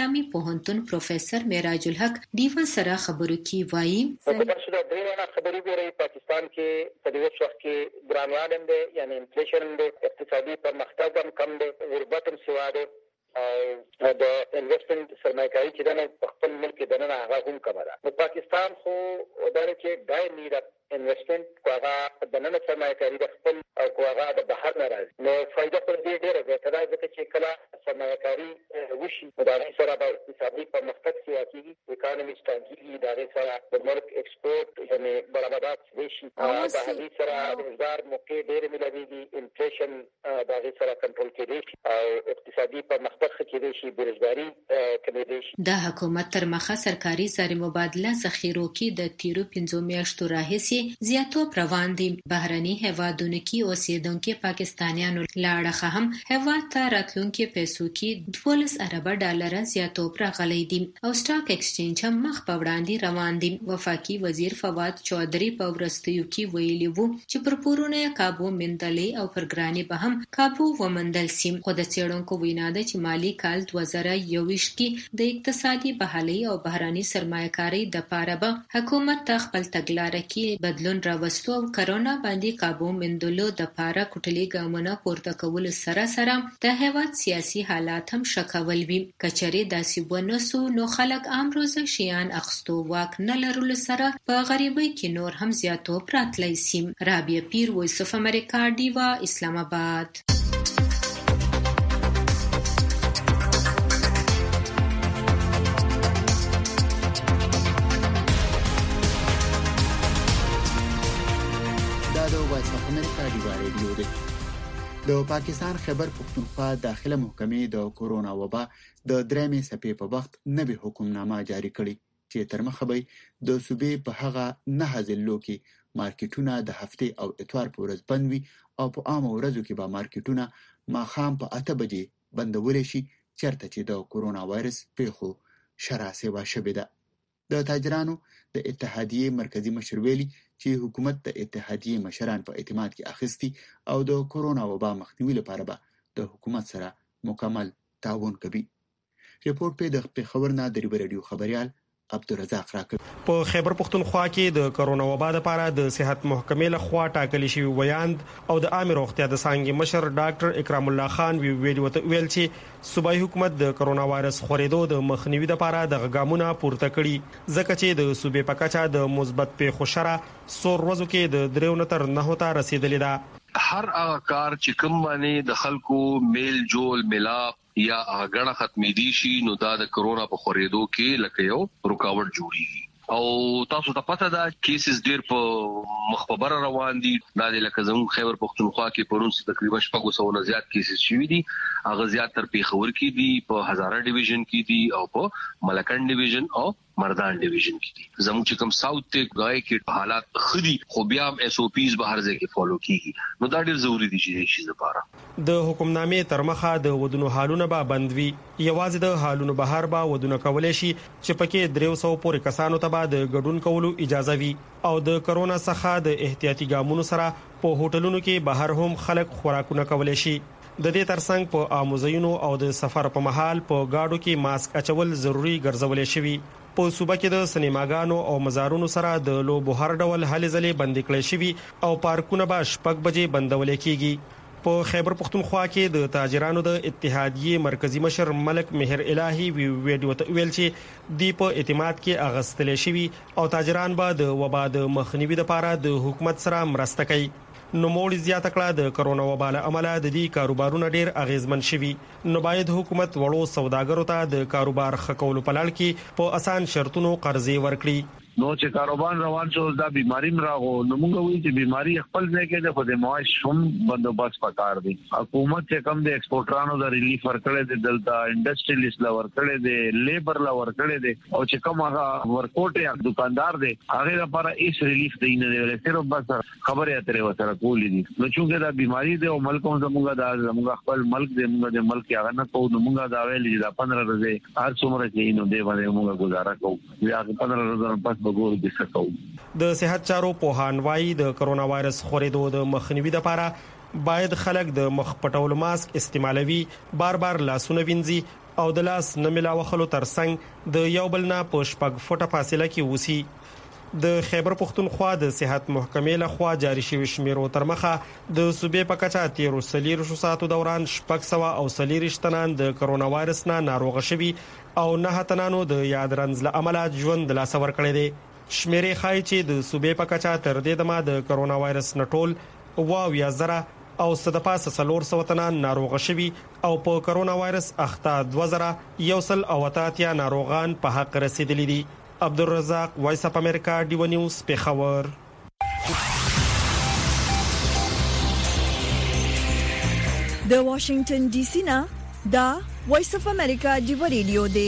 پوهنتون پروفیسور معراج الحق دیوا سره خبرو کې وایي دا درېونه خبرې ګوري پاکستان کې په دې وخت کې ګرانوالي هم ده یعنی انفلیشن ده اقتصادي پرمختګ هم کم ده غربت هم سوا ده او د انویسټمنټ سرمایه‌کاري چې دنه په خپل ملک کې دنه هغه هم کم ده نو پاکستان خو دا چې ډای نیډ انویسټمنټ کوغه دنه سرمایه‌کاري د خپل او کوغه د بهر نه راځي نو فائدہ پر دې ډیره ده تر څو چې کله سرمایه‌کاري وشي دا سره د اقتصادي پرمختګ سیاسي اکانومي ستانګي دا سره د ملک ایکسپورټ یعنی برابرات وشي دا هغه سره روزګار موقع ډیره ملويږي انفلیشن دا سره کنټرول کېږي او اقتصادي پرمختګ د حکومت تر مخه سرکاري زر مبادله ذخیرو کې د تیرو پنځو میاشتو راهیسې زیاتو روان دي بهرني هیوادونو کې اوسېدونکو پاکستانیانو لاړه هم هیواد ته راتلونکو پیسو کې دولس ارب ډالر زیاتو راغلي دي او سټاک ایکسچینج هم مخ په وړاندې روان دي وفاقي وزیر فواد چودري په ورستیو کې ویلي وو چې پر پورونه کابو مندلې او پرګرانی به هم کابو ومندل سیم خو د څېړونکو وینا ده چې مالی کال دوه زره یوویشت کې د اقتصادي بحالي او بهراني سرمایه‌کاري د پاره به حکومت ته خپل تګلارې کې بدلون راوستو او کرونا باندې کابو مندلو د پاره کوټلي ګامونه پورته کول سره سره د هیواد سیاسي حالات هم شکول وي کچري داسې ونسو نو خلک عام روزه شیان اخستو واک نه لرلو سره په غریبۍ کې نور هم زیاتو پراتلی سیم رابعه پیر وایس اف امریکا دیوا اسلام آباد د پاکستان خیبر پختونخوا داخله محکمې د کورونا وبا د درېمې څپې په وخت نوې حکمنامه جاری کړې چې تر مخه به د صوبې په هغه نه ځلو کې مارکیټونه د هفته او اتوار په ورځ بند وي او په عام ورځو کې به مارکیټونه ماښام په اته بجې بندول شي چیرته چې د کورونا وایرس پیښو شرح سیوا شوې ده د تاجرانو د اتحادیې مرکزی مشر ویلي چې حکومت د اتحادیې مشران په اعتماد کې اخیستي او د کورونا وبا مخنیوي لپاره به د حکومت سره مکمل تعاون کوي ریپورت په د پیښور نه د ریډیو خبريال عبدالرزاق راکړ په خیبر پختونخوا کې د کورونا وبا لپاره د صحت محکمې لخوا ټاکل شوی ویاند او د عامه روغتیا د څنګه مشر ډاکټر اکرام الله خان ویل ویل چې صوبایي حکومت د کورونا وایرس خورېدو د مخنیوي لپاره د غامونه پورته کړي ځکه چې د صوبې په کچه د مثبت پیښو شره سور ورځو کې د دریو نتر نه ته رسیدلې ده هر هغه کار چې کوم باندې د خلکو میل جول ملاپ یا غړه ختمې دي شي نو دا د کورونا په خورېدو کې لکه یو رکاوټ جوړیږي او تاسو ته پته ده کیسز ډیر په مخبره روان دي دا د لکه زموږ خیبر پختونخوا کې پرون تقریبا شپږ سوه نه زیات کیسز شوي دي هغه زیات تر پیښور کې دي په هزاره ډیویژن کې دي او په ملکن ډیویژن او مردان ډیویژن کې دي زموږ چې کوم ساوث ته غای کې حالات خدي خو بیا هم اس او پیز به هر ځای کې فالو کیږي نو دا ډیر ضروری دي چې شي لپاره د حکمنامې تر مخه د ودونو حالونه به بندوي یوازې د حالونو بهر به ودونه کولای شي چې پکې درې سوه پورې کسانو ته به د ګډون کولو اجازه وي او د کرونا څخه د احتیاطي ګامونو سره په هوټلونو کې بهر هم خلک خوراکونه کولای شي د دې ترڅنګ په اموزینو او د سفر په محل په گاډو کې ماسک اچول ضروری ګرځول شوی په صوبه کې د سینماګانو او مزارونو سره د لوبو هر ډول هلې ځلې بندې کړې شوی او پارکونه به شپږ بجې بندول کیږي په خیبر پختونخوا کې د تاجرانو د اتحادیې مرکزی مشر ملک مهر الهی ویډیو ته ویل چې دی په اعتماد کې اغستل شوی او تاجران به د وبا د مخنیوي لپاره د حکومت سره مرسته کوي نو موړ زیاته کړه د کرونا وبا له امله د دې کاروبارونو ډیر اغیزمن شوي نو باید حکومت وړو سوداګرو ته د کاروبار خکولو په لړ کې په اسان شرطونو قرضې ورکړي نو چې کاروبار روان شو دا بیماری راغو نو موږ وایو چې بیماری خپل ځای کې د خدای معاش هم بندوبست پکار دي حکومت چې کم د ایکسپورټرانو د ریلیف ورکړي د دلتا انډستریالیست لا ورکړي د لیبر لا ورکړي دي او چې کوم هغه ورکوټ یا دکاندار دي هغه لپاره هیڅ ریلیف دی نه دی صرف بس خبره اترې وتر کولې دي نو چې دا بیماری دی او ملک هم زموږ د زموږ خپل ملک دی موږ د ملک هغه نه کوو نو موږ دا ویلې دا پندره ورځې هر څومره چې نو دی باندې موږ گزاره کوو بیا پندره ورځې پس د صحت چارو پوهان وايي د کرونا وایرس خورېدو د مخنیوي لپاره باید خلک د مخ پټولو ماسک استعمالوي بار بار لاسونه وینځي او د لاس نه ملاوخلو ترڅنګ د یو بل نه په شپږ فوټه فاصله کې وسی. د خیبر پختونخوا د صحت محکمې له خوا جاري شوی شمیرو تر مخه د صوبې په کچه تیرو سلیرو ساعتو دوران شپږ سوه او سلیریش تنان د کرونا وایرس نه ناروغ شوي او نه تنانو د یاد رنځ له امله ژوند له لاسه ورکړی دی. شمیرې ښایي چې د صوبې په کچه تر دې دمه د کرونا وایرس نه ټول اویا زره او څه د پاسه څلور سوه تنان ناروغ شوي او په کرونا وایرس اخته دوه زره یو سل او اته اتیا ناروغان په حق رسیدلي دي. عبدالرزاق، وایس اپ امریکا، ډیو نیوز، پیښور. د واشنگټن ډي سي نه دا وایس اپ امریکا ډیو ریډیو دی.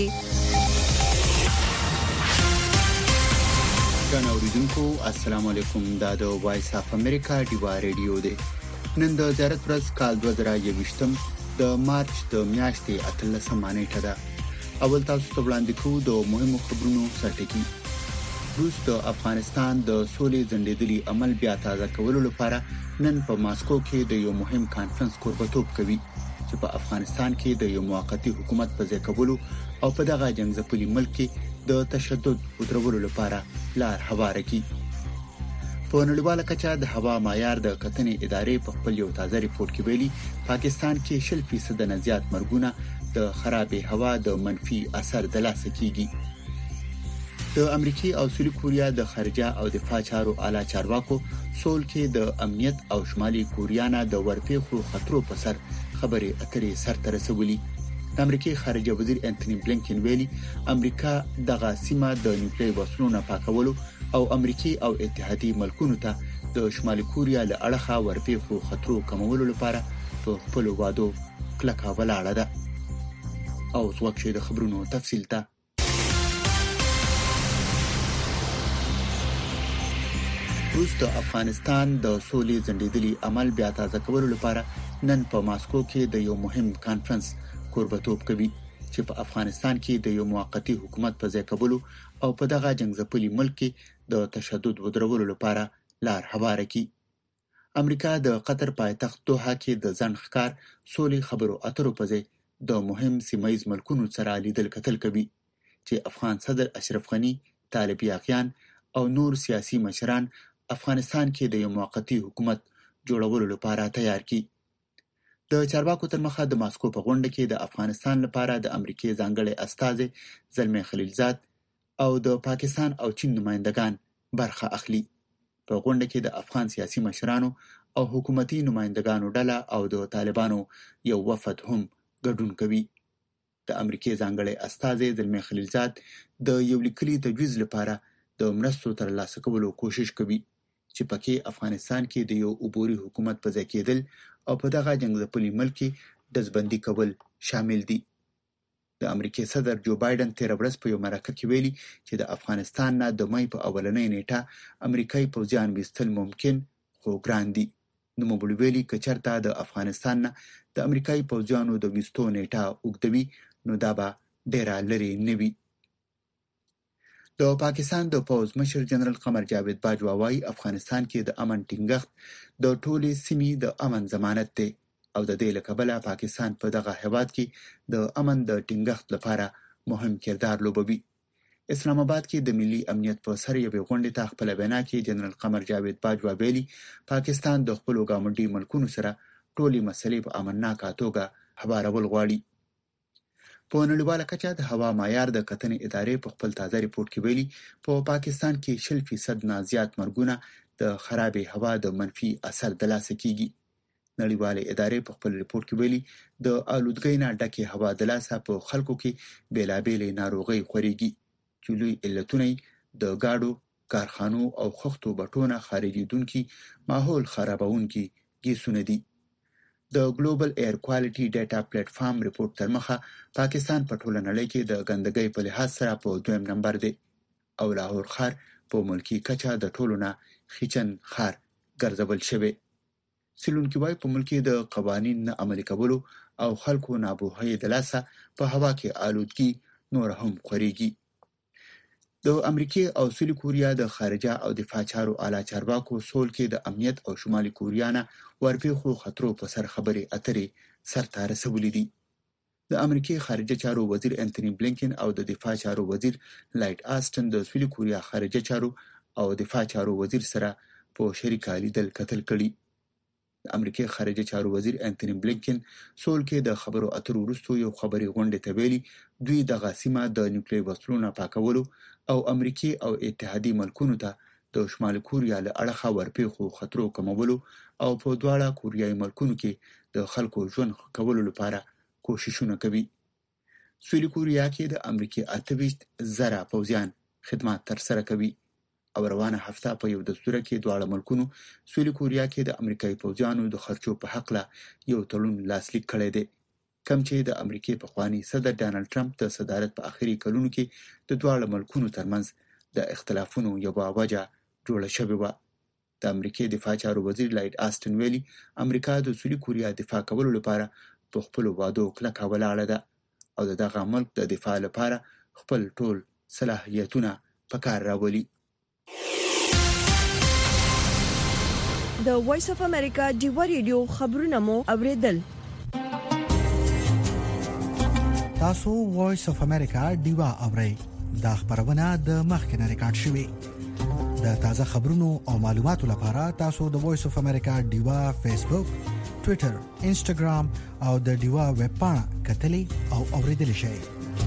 ګران اوریدونکو السلام علیکم. دا د وایس اپ امریکا ډیو ریډیو دی. نن د زیارت ورځ کال دوه زره یوویشتم د مارچ د میاشتې اتلسمه نیټه ده. اول تاسو ته وړاندې کوو د مهمو خبرونو سرټکی. روس د افغانستان د سولې ځنډېدلي عمل بیا تازه کولو لپاره نن په ماسکو کې د یو مهم کانفرنس کوربتوب کوي چې په افغانستان کې د یو موقتی حکومت په ځای کولو او په دغه جنگ ځپلي ملک کې د تشدد ودرولو لپاره لار هواره کړي. په نړیواله کچه د هوا معیار د کتنې ادارې په خپل یو تازه ریپورت کې ویلي پاکستان کې شل فیصد نه زیات مرګونه د خرابې هوا د منفي اثر د لاسه کیږي. د امریکای او سویلي کوریا د خارجه او دفاع چارو اعلی چارواکو سول کې د امنیت او شمالي کوریا نه د ورپېښو خطرو په سر خبرې اترې سر ته رسولي. د امریکای خارجه وزیر انټونی بلینکن ویلي امریکا دغه سیمه د نیوکلیر وسلو نه پاکولو او امریکای او اتحادي ملکونو ته د شمالي کوریا له اړخه ورپېښو خطرو کمولو لپاره په خپل وعدو کلکه ولاړه ده. او څوک د خبرونو تفصیل ته روس د افغانستان د سولې ځنډېدلي عمل بیا تازه کولو لپاره نن په ماسکو کې د یو مهم کانفرنس کوربتوب کوي چې په افغانستان کې د یو موقتی حکومت په ځای کولو او په دغه جنگ ځپلي ملک کې د تشدد ودرولو لپاره لار هواره کړي. امریکا د قطر پایتخت دوحه کې د ځنډ ښکار سولې خبرو اترو په ځای د مهم سیمایي ملکونو سره لیدل کتل کوي چې افغان صدر اشرف غنی، طالب یاغیان او نور سیاسي مشران افغانستان کې د یو موقتی حکومت جوړولو لپاره تیار کی. د چارواکو تر مخه د ماسکو په غونډه کې د افغانستان لپاره د امریکای ځانګړي استازي زلمي خلیلزاد او د پاکستان او چین نمائندگان برخه اخلي. په غونډه کې د افغان سیاسي مشرانو او حکومتي نمائندگانو ډله او د طالبانو یو وفد هم ګډون کوي. د امریکای ځانګړي استازي زلمي خلیلزاد د یو لیکلي تجویز لپاره د مرستو ترلاسه کولو کوشش کوي چې پکې افغانستان کې د یو عبوري حکومت په ځای کېدل او په دغه جنگ ځپلي ملک کې دزبندي کول شامل دي. د امریکای صدر جو بایدن تیر ورځ په یو مرکه کې ویلي چې د افغانستان نه د مې په اولنۍ نیټه امریکایي پوځیان ویستل ممکن خو ګران دي. نو موږ ویلي که چېرته د افغانستان نه د امریکایي پوځیانو د ویستو نیټه اوږدوي نو دا به ډېره لرې نه وي. د پاکستان د پوځ مشر جنرال قمر جاوید باجوا وايي افغانستان کې د امن ټینګښت د ټولې سیمې د امن ضمانت دی او د دې له کبله پاکستان په دغه هیواد کې د امن د ټینګښت لپاره مهم کردار لوبوي. اسلام آباد کې د ملي امنیت په سر یوې غونډې ته خپله وینا کې جنرال قمر جاوید باجوا ویلي پاکستان د خپلو ګاونډي ملکونو سره ټولې مسلې په امنناکه توګه هوارول غواړي. په نړیواله کچه د هوا معیار د کتنې ادارې په خپل تازه ریپورت کې ویلي په پاکستان کې شل فیصد نه زیات مرګونه د خرابې هوا د منفي اثر د لاسه کیږي. نړیواله ادارې په خپل ریپورت کې ویلي د آلودګۍ نه ډکې هوا د لاسه په خلکو کې بیلابېلې ناروغۍ خورېږي چې لوی علتونه د ګاډو، کارخانو او خښتو بټونه خارجېدونکي ماحول خرابونکي ګیسونه دي. د ګلوبل ایر کوالټي ډیټا پلیټ فارم ریپورت تر مخه پاکستان په ټوله نړۍ کې د ګندګۍ په لحاظ سره په دویم نمبر دی او لاهور ښار په ملکي کچه د ټولو نه خیچن ښار ګرځول شوی. څېړونکي وایي په ملک کې د قوانین نه عملي کولو او خلکو ناپوهۍ د لاسه په هوا کې آلودګي نور هم خورېږي. د امریکای او سویلي کوریا د خارجه او دفاع چارو اعلی چارواکو سول کې د امنیت او شمالي کوریا نه ورپېښو خطرو په سر خبرې اترې سر ته رسولې دي. د امریکای خارجه چارو وزیر انټونی بلینکن او د دفاع چارو وزیر لایټ آستن د سویلي کوریا خارجه چارو او دفاع چارو وزیر سره په شریکه لیدل کتل کړي. د امریکای خارجه چارو وزیر انټونی بلینکن سول کې د خبرو اترو وروسته یو خبري غونډه ته ویلي دوی د غاسمه د نیوکلیر وسلو نه پاکولو او امریکای او اتحادي ملکونو ته د شمال کوریا له اړخه ورپېښو خطرو کمولو او په دواړه کوریایي ملکونو کې د خلکو ژوند ښه کولو لپاره کوششونه کوي. سویلي کوریا کې د امریکای اته ویشت زره پوځیان خدمات ترسره کوي او روانه هفته په یو دستور کې دواړه ملکونو سویلي کوریا کې د امریکایي پوځیانو د خرچو په حق له یو تړون لاسلیک کړی دی، کوم چې د امریکای پخوانی صدر ډانلډ ټرمپ د صدارت په اخري کلونو کې د دواړه ملکونو ترمنځ د اختلافونو یوه وجه جوړه شوې وه. د امریکای دفاع چارو وزیر لایټ آستن ویلي امریکا د سویلي کوریا دفاع کولو لپاره په خپل وعدو کلکه ولاړه ده او د دغه ملک د دفاع لپاره خپل ټول صلاحیتونه په کار راولي. د وایس اف امریکا ډیوا ریډیو خبرونه مو اوریدل. تاسو وایس اف امریکا ډیوا اورئ. دا خبرونه د مخکنه ریکارډ شوې. د تازه خبرونو او معلوماتو لپاره تاسو د وایس اف امریکا ډیوا فیسبوک، ټوئیټر، انسټاګرام او د ډیوا ویب پاڼه کتلې او اوریدلې شئ.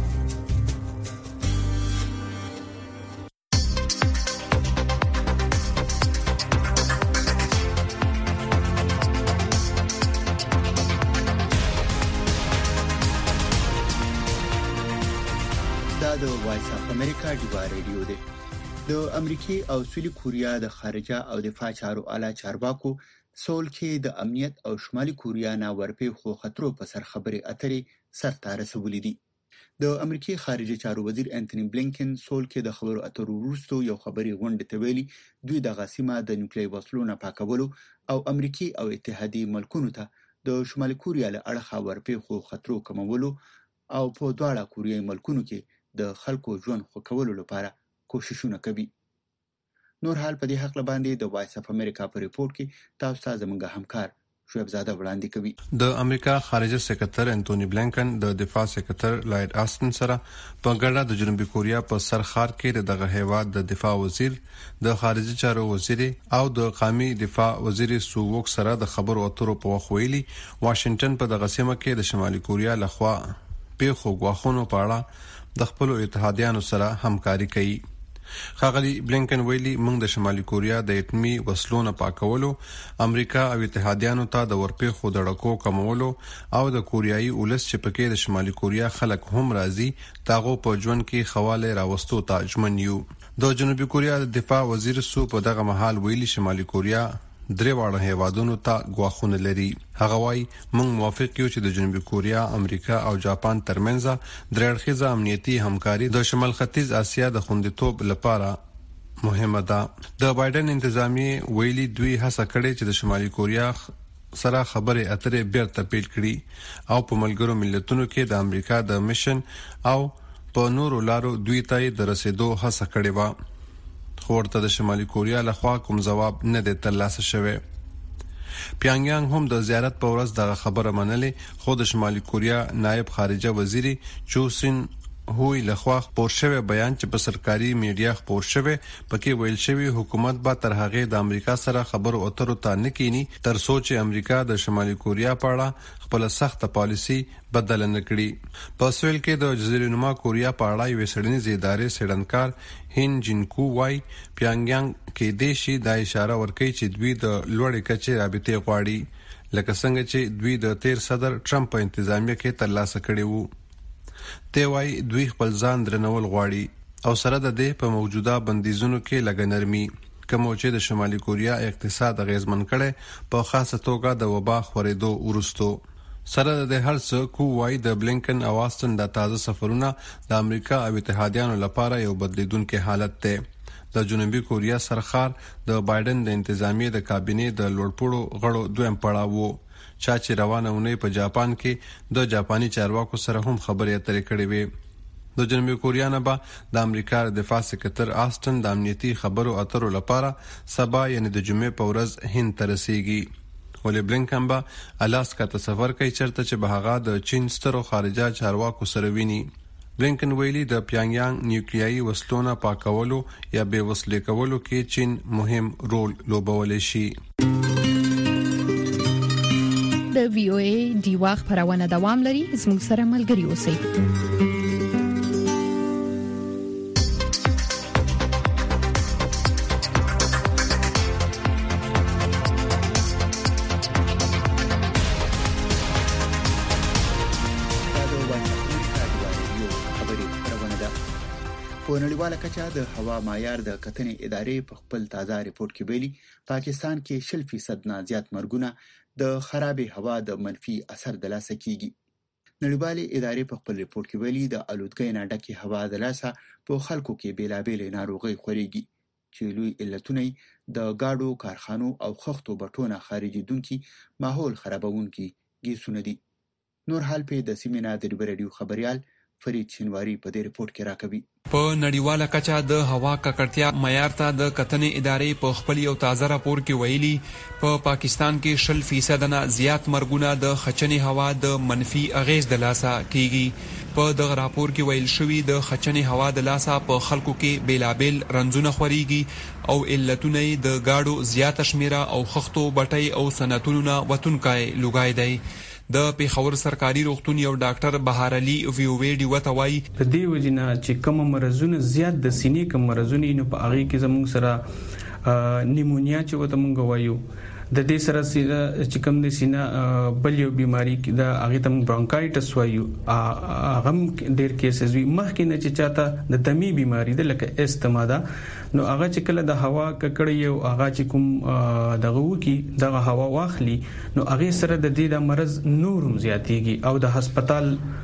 دا د وایس اف امریکا ډیوا ریډیو دی. د امریکای او سویلي کوریا د خارجه او دفاع چارو اعلی چارواکو سول کې د امنیت او شمالي کوریا نه ورپېښو خطرو په سر خبرې اترې سرته رسولې دي. د امریکای خارجه چارو وزیر انټونی بلینکن سول کې د خبرو اترو وروسته یو خبري غونډه ته ویلي دوی د غاسمه د نیوکلیر وسلو نه پاکولو او امریکای او اتحادي ملکونو ته د شمالي کوریا له اړخه ورپېښو خطرو کمولو او په دواړه کوریایي ملکونو کې د خلکو ژوند ښه کولو لپاره کوششونه کوي. نور حال په دې حق باندې د وایس اف امریکا په ریپورت کې تاسو ته زموږ همکار شعیب زاده وړاندې کوي. د امریکا خارجه سکرټر انټونی بلینکن د دفاع سکرټر لایټ آستن سره په ګډه د جنوبي کوریا په سرخار کې دغه هیواد د دفاع وزیر، د خارجه چارو وزیر او د قومي دفاع وزیر سووک سره د خبرو اترو په وخت ویلي واشنگټن په دغه سیمه کې د شمالي کوریا لخوا پیښو غواخونو په اړه د خپل اتحادیانو سره همکاري کوي. ښاغلي بلینکن ویلي موږ د شمالي کوریا د اټمي وسلو نه پاکولو، امریکا او اتحادیانو ته د ورپېښو د ډکو کمولو او د کوریایي ولس چې پکې د شمالي کوریا خلک هم راځي تاغو په ژوند کې خواله راوستو ته ژمن یو. د جنوبي کوریا د دفاع وزیر سو په دغه مهال ویلي شمالي کوریا درې واړه هیوادونو ته غواخونه لري. هغه وايي موږ موافق یو چې د جنوبي کوریا، امریکا او جاپان ترمنځ درېړخیزه امنیتي همکاري د شمال ختیځ اسیا د خوندیتوب لپاره مهمه ده. د بایدن انتظامیه ویلي دوی هڅه کړې چې د شمالي کوریا سره خبرې اترې بیرته پیل کړي او په ملګرو ملتونو کې د امریکا د میشن او په نورو لارو دوی ته د رسیدو هڅه کړې و. خو ورته د شمالي کوریا لخوا کوم ځواب نه دی ترلاسه شوی. پیانګیانګ هم د زیارت په ورځ دغه خبره منلې، خو د شمالي کوریا نائب خارجه وزیر چوسین هوی لخوا خپور شوی بیان چې په سرکاري میډیا خپور شوی پکې ویل شوی حکومت با تر هغه د امریکا سره خبرو اترو ته نه کینی تر سوچ امریکا د شمالي کوریا په اړه خپل سخت پالیسی بدل نه کړي. په سویل کې د جزیره نما کوریا په اړه یو سړنیزې ادارې سړنکار هین جینکو وای پیانګیانګ کې دیشي د اشاره ورکړي چې دوی د لوړې کچې رابطې غواړي لکه څنګه چې دوی د تیر صدر ټرمپ په انتظامیه کې ترلاسه کړي وو. دی وای دوی خپل ځان درنول غواړي او سره د دې په موجوده بندیزونو کې لګ نرمي کوم چې د شمالي کوریا اقتصاد غیزمن کړي په خاصه توګه د وبا خورېدو ورستو. سره د هر څه کو وای د بلینکن او آستن د تازه سفرونه د امریکا او اتحادیانو لپاره یو بدلیدونکو حالت دی. د جنوبي کوریا سرخار د بایدن د انتظامیه د کابینې د لوړپوړو غړو دویم پړاو چا چې روانه ونې په جاپان کې د جاپاني چارواکو سره هم خبرې اترې کړې وې. د جنوبي کوریا نه به د امریکا د دفاع سکرټر آستن د امنیتي خبرو اترو لپاره سبا یعنی د جمعې په ورځ هند ته رسیږي. ولې بلینکن به الاسکا ته سفر کوي چرته چې به هغه د چین سترو خارجه چارواکو سره ویني. بلینکن ویلي د پیانګیانګ نیوکلیایي وسلونه پاکولو یا بې وسلې کولو کې چین مهم رول لوبولی شي. د وی او ای دیوا خبرونه دوام لري. زموږ سره ملګري اوسئ. په نړیواله کچه د هوا معیار د کتنې ادارې په خپل تازه ریپورت کې ویلي پاکستان کې شل فیصد نه زیات مرګونه د خرابې هوا د منفي اثر د لاسه کیږي. نړیوالې ادارې په خپل ریپورت کې ویلي د آلودګۍ نه ډکې هوا د لاسه په خلکو کې بیلابېلې ناروغۍ خورېږي چې لوی علتونه د ګاډو کارخانو او خښتو بټونه خارجېدونکي ماحول خرابونکي ګیسونه دي. نور حال په د سیمې نه د ریډیو خبريال فرید شینواری په دې ریپورت کې راکوي. په نړیواله کچه د هوا ککړتیا معیار ته د کتنې ادارې په خپل یو تازه راپور کې ویلي په پا پاکستان کې شل فیصد نه زیات مرګونه د خچنې هوا د منفي اغیز د لاسه کیږي. په دغه راپور کې ویل شوی د خچنې هوا د لاسه په خلکو کې بیلابل رنځونه خوريږي او علتونه د گاډو زیات شمیره او خښتو بټۍ او صنعتونو نه وتونکای لوګای دی. د پیښور سرکاري روغتون یو ډاکټر بهار علي ویووي دی وتاوي په دې وجنه چې کوم مرزونه زیات د سینې کوم مرزونه نو په هغه کې زموږ سره نیمونیا چې وته مونږ وایو د دې سره چې کوم د سینا بل یو بیماری د هغه تم برونکایټس وایو هغه ډېر کیسز وي مخکې نه چې چاته د دمي بیماری د لکه استما ده نو هغه چې کله د هوا ککړې او هغه چې کوم دغه وکی دغه هوا واخلي نو هغه سره د دې د مرز نورم زیاتېږي او د هسپتال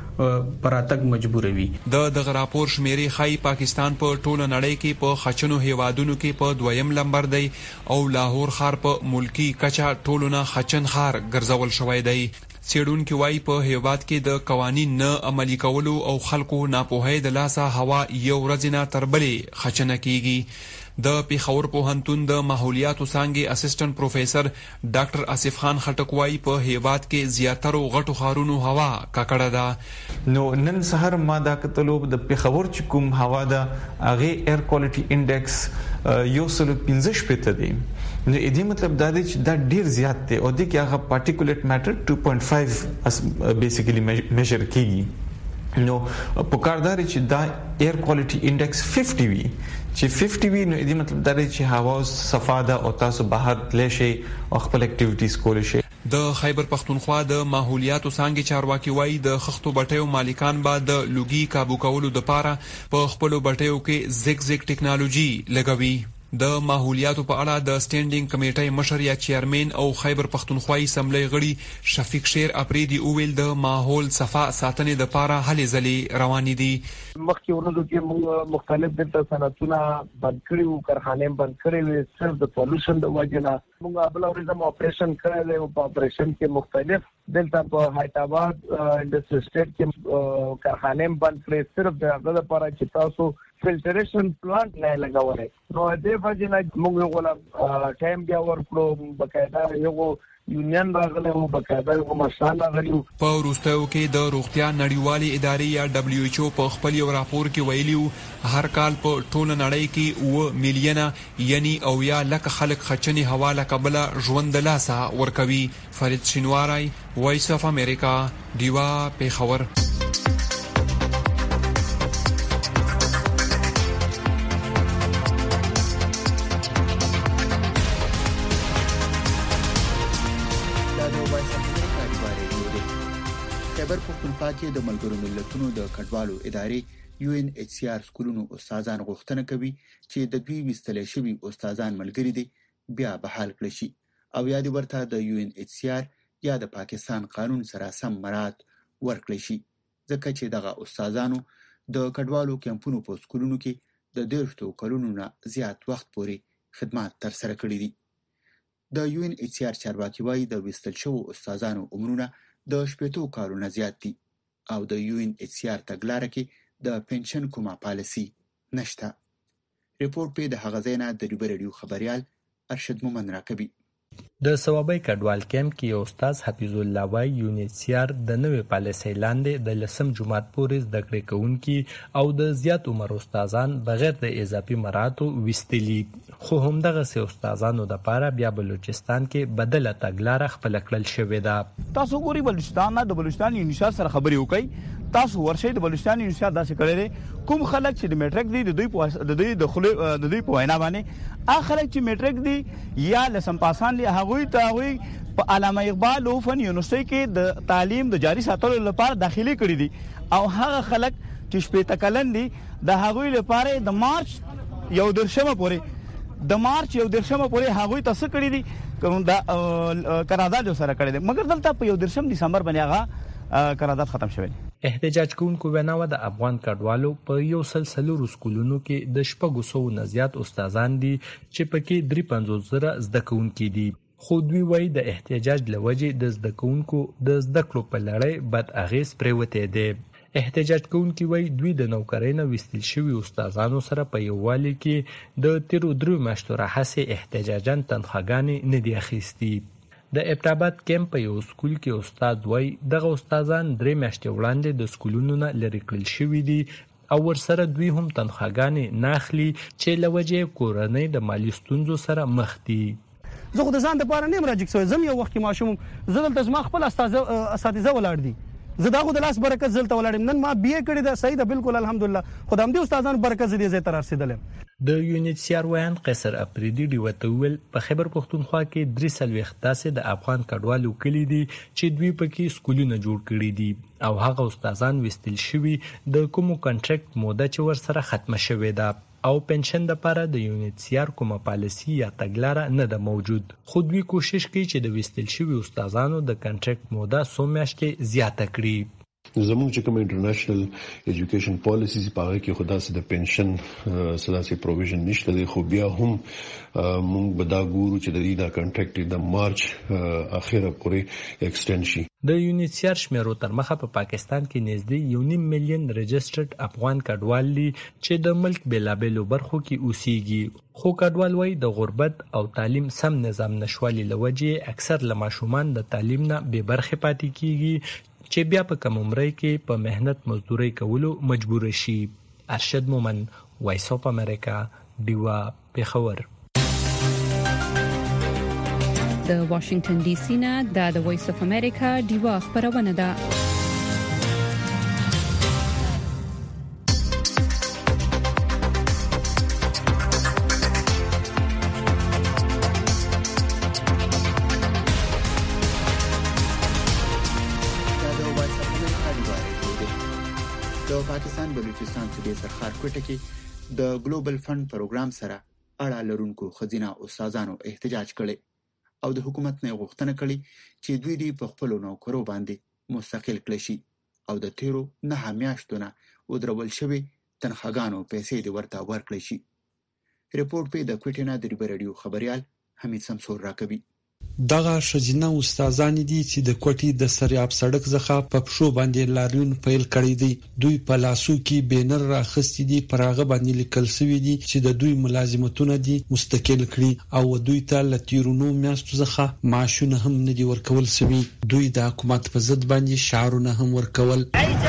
پراتګ مجبوروي. د دغه راپور شمیرې خای پاکستان په ټوله نړۍ کې په خچنو هیوادونو کې په دویم لمبر دی او لاهور ښار په ملکی کچا ټولو نه خچن ښار ګرځول شوی دی. سیډونکو وايي په هیواد کې د قوانین نه عملي کولو او خلکو ناپوهۍ د لاسه هوا یو ورځ نه تر بلې خچنه کیږي. د پیښور پوهنتون د ماحولیاتو څانګې اسسټنټ پروفیسور ډاکټر آصف خان خټک وايي په هیواد کې زیاتره غټو ښارونو هوا ککړه ده. نو نن سحر ما دا کتلو د پیښور چې کوم هوا ده هغه ایر کوالټي انډیکس یو سل پنځه شپږ دی. نو دې مطلب دا دی چې دا ډیر زیات دی او د کې هغه پارټیکولیټ میټر two point five بیسیکلی میجر کیږي. نو په کاردار چې دا ایر کوالټي انډیکس پنځه وي چې پنځه وي نو دې مطلب دا دی چې هوا صفا ده او تاسو بهر تللی شئ او خپل اکټیویټیز کولی شئ. د خیبر پختونخوا د ماحولیاتو څانګې چارواکي وایي د خښتو بټیو مالکان به د لوګي کابو کولو لپاره په خپلو بټیو کې زیګ زیګ ټیکنالوژي لګوي. د ماحولیاتو په اړه د سټینډینګ کمیټې مشر یا چیرمن او خیبر پختونخوا اسمبلی غړي شفیق شیر اپریدي اویل د ماحول صفا ساتنې لپاره هلې ځلې روانې دي. مخکې ورونو کې موږ مختلف د صنعتونه بند کړي وو کارخانې بند کړي وو صرف د پولوشن د وجه نه موږ خپل اوريزم اپریشن کړی دی او په اپریشن کې مختلف دلته په هایدرآباد انډستری سټیټ کې کارخانې بند کړي صرف د هغه لپاره چې تاسو فلټریشن پلانټ نه لګولای نو دې وجه نه موږ غواړو ټایم بیا ورکړو بقاعده یو یونین راغلی او بقاعده یو مشان راغلی. په وروستیو کې د روغتیا نړیوالې ادارې یا دبليو ایچ او په خپل یو راپور کې ویلي هر کال په ټوله نړۍ کې اوه میلیونه یعنی او یا لک خلک خچنې هوا له کبله ژوند لاسه ورکوي. فرید شینواری وایس اف امریکا دیوا پیښور. خیبر پختونخوا کې د ملګرو ملتونو د کډوالو ادارې یو ان ایچ سی آر سکولونو استادان غوښتنه کوي چې د دوی وستلې شوی استادان ملګری دي بیا بحال کړي شي او یا د ورته د یو ان ایچ سی آر یا د پاکستان قانون سره سم مراعات ورکړي شي ځکه چې دغه استادانو د کډوالو کمپونو په سکولونو کې د دیرشتو کلونو نه زیات وخت پورې خدمات تر سره کړي دي. د یو ان ایچ سی آر چارواکي وايي د وستل شوو استادانو عمرونه د شپېتو کالونو زیات دي او د یو ان ایچ سی آر تګلاره کې د پنشن کومه پالیسي نشته. ریپورت په د هغه ځای نه د ریډیو خبريال ارشد مومن راکوي. د ثوابي کډوال کیمپ کې استاد حفیظ الله وای یونیسیار د نوې پالیسۍ لاندې د لسم جمعات پورې زده کړې کوونکي او د زیات عمر استادان بغیر د اضافي مراحتو وستلي، خو همدغه سه استادانو د پاره بیا بلوچستان کې بدله تګلاره خپل کړل شوې ده. تاسو ګوري بلوچستان د بلوچستان یونیسیار سره خبرې وکړي، تاسو ورشي د بلوچستان یونیسیار داسې کړی دی کوم خلک چې د میټریک دی د دوی په د دوی د خله د دوی په وینا باندې هغه خلک چې میټریک دی یا لسم پاسان لري هغه ته هغه په علامه اقبال اوفن یونیورسيټي کې د تعلیم د جاري ساتلو لپاره داخلي کړی دي او هغه خلک چې شپې تکلن دي د هغه لپاره د مارچ یو درشمه پورې د مارچ یو درشمه پورې هغه تاسو کړی دي کوم دا قرارداد سره کړی دي، مګر دلته په یو درشم دسمبر باندې هغه قرارداد ختم شوی. احتجاج کوونکو ویناوه د افغان کډوالو په یو سلسله رسکولونو کې د شپږو سو نه زیات استادان دي چې پکې درې پنځوس زره زده کوونکي دي، خو دوی وایي د احتجاج لوجې د زده کوونکو د زده کړو په لړۍ بد اغیز پریوتی دی. احتجاج کوونکي وایي دوی د نوکرۍ نه ویستل شوي استادانو سره په یووالي کې د تیرو درې میاشتو راهیسې احتجاجاً تنخواګانې نه دي اخیستي. د ابټاباد کیمپ په یو سکول کې استاد وای دغه استادان درې میاشتې وړاندې د سکولونو نه لرې کړل شوي دي او ورسره دوی هم تنخواګانې نه اخلي چې له وجې کورنۍ د مالي ستونزو سره مخ دي. زه خو د ځان دپاره نه یم راجګ سوی، زه یم یو وخت کې ماشوم، زه دلته زما خپل اساتذه ولاړ دي، زه دا خو د لاس برکت دلته ولاړ یم، نن ما بي اے کړې ده، صحیح ده بالکل الحمدلله، خو د همدې استادانو برکت زه دې ځای ته رارسېدلی یم. د یونیسیار ویان قیصر اپریدي ډیوه ته وویل په خیبر پښتونخوا کې درې څلوېښت داسې د افغان کډوالو کلي دي چې دوی پکې سکولونه جوړ کړي دي او هغه استادان ویستل شوي د کومو کنټریکټ موده چې ورسره ختمه شوې ده او پنشن دپاره د یونیسیار کومه پالیسي یا تګلاره نه ده موجود، خو دوی کوشش کوي چې د ویستل شوي استادانو د کنټریکټ موده څو میاشتې زیاته کړي. زموږ چې کوم انټرنیشنل ایجوکیشن پالیسیز په هغه کې خدا سره د پنشن سلاسي پروویژن نشته دی، خو بیا هم موږ به دا ګورو چې د دې دا کنټریکټ د مارچ اخیره پورې ایکسټند شي. د یونیسیار شمیرو تر مخه په پاکستان کې نږدې یو نیم میلیون رجسټرډ افغان کډوال دي چې د ملک بېلابېلو برخو کې اوسېږي، خو کډوال وایي د غربت او تعلیم سم نظام نشوالي له وجې اکثر له ماشومان د تعلیم نه بې برخې پاتې کیږي چې بیا په کم عمرۍ کې په مهنت مزدورۍ کولو مجبور شي. ارشد مومن، وایس اف امریکا، ډیوا، پېښور. د واشنگټن ډي سي نه د وایس اف امریکا ډیوا خبرونه ده. پاکستان بلوچستان صوبې سرخار کوټه کې د ګلوبل فند پروګرام سره اړه لرونکو خزینه استادانو احتجاج کړي او د حکومت نه غوښتنه کړي چې دوی دې په خپل نوکرو باندې مستقل کړي شي او د تیرو نه میاشتونه ودرول شوی تنخواګانو پیسې د ورته ورکړي شي. ریپورت په د کوټه نه د ریډیو خبريال حمید سمسور راکوي. دغه شجنه استادان دي چې د کوټي د سریاب سړک څخه په پښو باندې لاریون پیل کړی دی. دوی په لاسو کې بینر راخستي دي، پراغه باندې لیکل شوی دي چې د دوی ملازمتونه دي مستقل کړي او دوی ته لتیرونو میاشتو څخه معاشونه هم نه دي ورکول شوی. دوی د حکومت په ضد باندې شعارونه هم ورکول.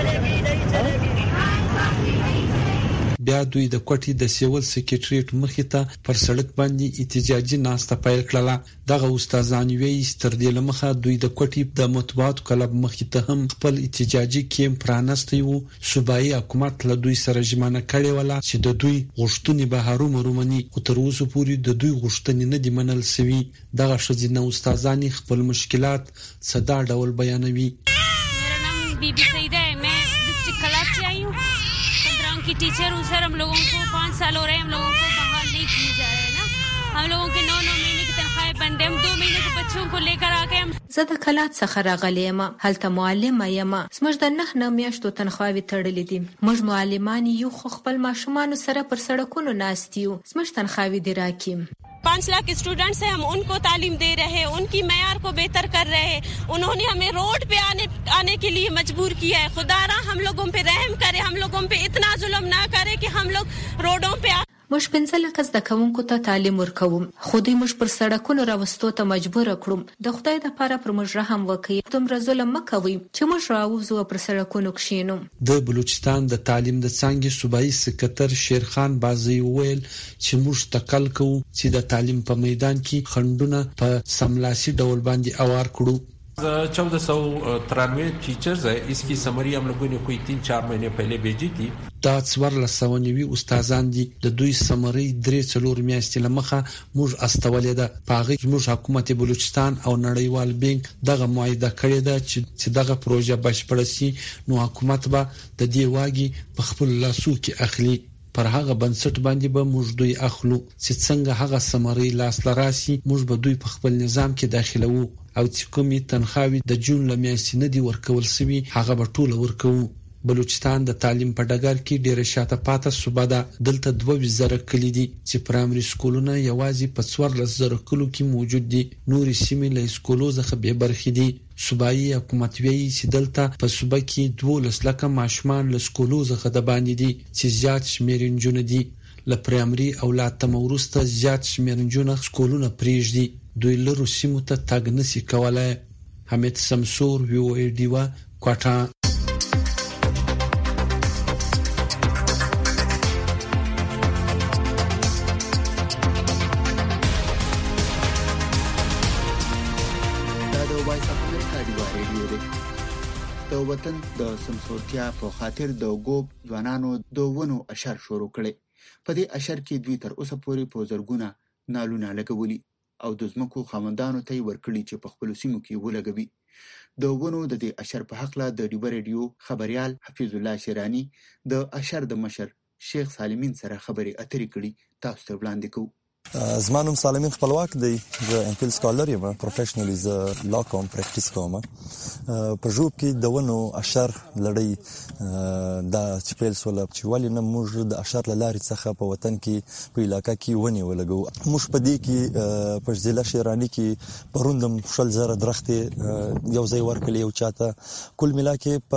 بیا دوی د کوټي د سیول سکریټریټ مخې ته پر سړک باندې احتجاجي ناسته پیل کړه. دغه استادان وی ستر دی لمخه دوی د کوټي د مطبوعات کلب مخې ته هم خپل احتجاجي کیمپ پرانستی وو. صوبایي حکومت له دوی سره ژمنه کړې ولا چې د دوی غوښتنې به هرومرو رومني او تر اوسه پورې د دوی غوښتنې نه دي منل شوی. دغه شجنه استادان خپل مشکلات صدا ډول بیانوي. मेरा नाम बीबी सईद है, मैं डिस्ट्रिक्ट कलाब से आई हूँ. की टीचर हूँ सर. हम लोगों को पाँच साल हो रहे हैं, हम लोगों को बहाल नहीं किए जा रहे हैं ना. हम लोगों के नौ नौ महीने की तनख्वाहें बंद है. हम दो महीने के बच्चों को लेकर आके हम زه د کلات څخه راغلی یم. هلته معلمه یم. زموږ د نه نه میاشتو تنخواوې تړلې دي. موږ معلمان یو خو خپل ماشومان سره پر سړکونو ناست یو. زموږ تنخواوې دی راکیم. पाँच लाख स्टूडेंट्स हैं, हम उनको तालीम दे रहे हैं, उनकी मयार को बेहतर कर रहे हैं. उन्होंने हमें रोड पे आने आने के लिए मजबूर किया है. खुदारा हम लोगों पे रहम करे, हम लोगों पे इतना जुल्म ना करे कि हम लोग रोडों पे موږ پنځه لکه زده کوونکو ته تعلیم ورکوو، خو دوی موږ پر سړکونو راوستو ته مجبور کړو. د خدای لپاره پر موږ رحم وکړئ، دومره ظلم مه کوئ چې موږ راوځو پر سړکونو کښینو. د بلوچستان د تعلیم د څانګې صوبایي سکرټر شیرخان بازي وویل چې موږ تکل کوو چې د تعلیم په میدان کې خنډونه په سملاسي ډول باندې اوار کړو. चौदह सौ तिरानवे टीचर्स है, इसकी समरी हम लोगों ने कोई तीन चार महीने पहले भेजी थी. دا څوارلس سوه نوي استادان دي. د دوی سمری درې څلور میاشتې لمخه موږ استولې ده. په هغه کې موږ حکومت بلوچستان او نړیوال بانک دغه معاهده کړې ده چې دغه پروژه بشپړه شي نو حکومت به د دې واګي په خپل لاسو کې اخلي. پر هغه بنسټ باندې به موږ دوی اخلو چې څنګه هغه سمری لاس لراسي موږ به دوی په خپل نظام کې داخلو او چې کومي تنخواوي د جون لمیاشتې نه دی ورکول سوي هغه به ټول ورکوو. بلوچستان د تعلیم په ډګر کې ډېر شاته پاته صوبه ده. دلته دوه وزره کلی دي چې پرایمري سکولونه یوازې په څوارلس زره کلو کې موجود دي. نورې سیمې له سکولو څخه بې برخې دي. صوبایي حکومت ویلي چې دلته په صوبه کې دولس لکه ماشومان له سکولو څخه د باندې دي چې زیات شمېر نجونې دي. له پرایمري اولاد ته وروسته زیات شمېر نجونې سکولونه پرېږدي. دوی لرو سیمو ته تګ نشي کولای. حمید سمسور ویو ای ډیوا کوټه. د وطن د سمسورتیا په خاطر د ګوب ځوانانو د ونو اشر شروع کړي. په دې اشر کې دوی تر اوسه پورې په زرګونه نالونه لګولي او د ځمکو خاوندانو ته ورکړي چې په خپل سیمو کې ولګوي. د ونو د دې اشر په حق له د ډیبر ریډیو خبريال حفیظ الله شیرانی د اشر د مشر شیخ سالمین سره خبري اترې کړي. تاسو ته وړاندې کوو. زمانم سالمین خپلواک دی. زه امفیل سکالر یم، پروفیشنلی زه لا کوم پریکټیس کوم. په ژوب کې د ونو اشر لړۍ دا چې پیل سول چې ولې نه موږ د اشر لارې څخه په وطن کې په علاقې کې ونی ولګو. موږ په دې کې په ضلع شیرانی کې پروندم شل زره درختې یو ځای ورکړي یو چاته. کل ملا کې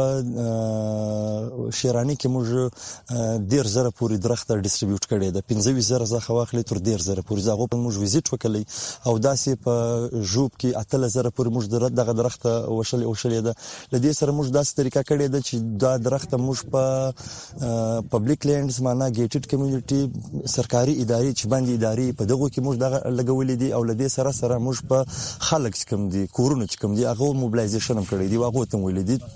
په شیرانی کې موږ ډیر زره پوری درخت ډیسټریبیوټ کړي ده. پنځه زره ځخه واخلي تر ډیر زره پوری زغه په موږ وزټ وکړي او داسې په ژوب کې اتل زره پوری موږ دغه درخت وشل وشلې ده. لدې سره موږ داسې طریقه کړې ده چې دا درخت موږ په پبلک لینډز معنا ګیټډ کمیونټي سرکاري ادارې چې باندې ادارې په دغه کې موږ دغه لګولې دي او لدې سره سره موږ په خلک چې کوم دي کورونه چې کوم دي هغه موبلایزیشن هم کړی دی هغه ته ویل دي.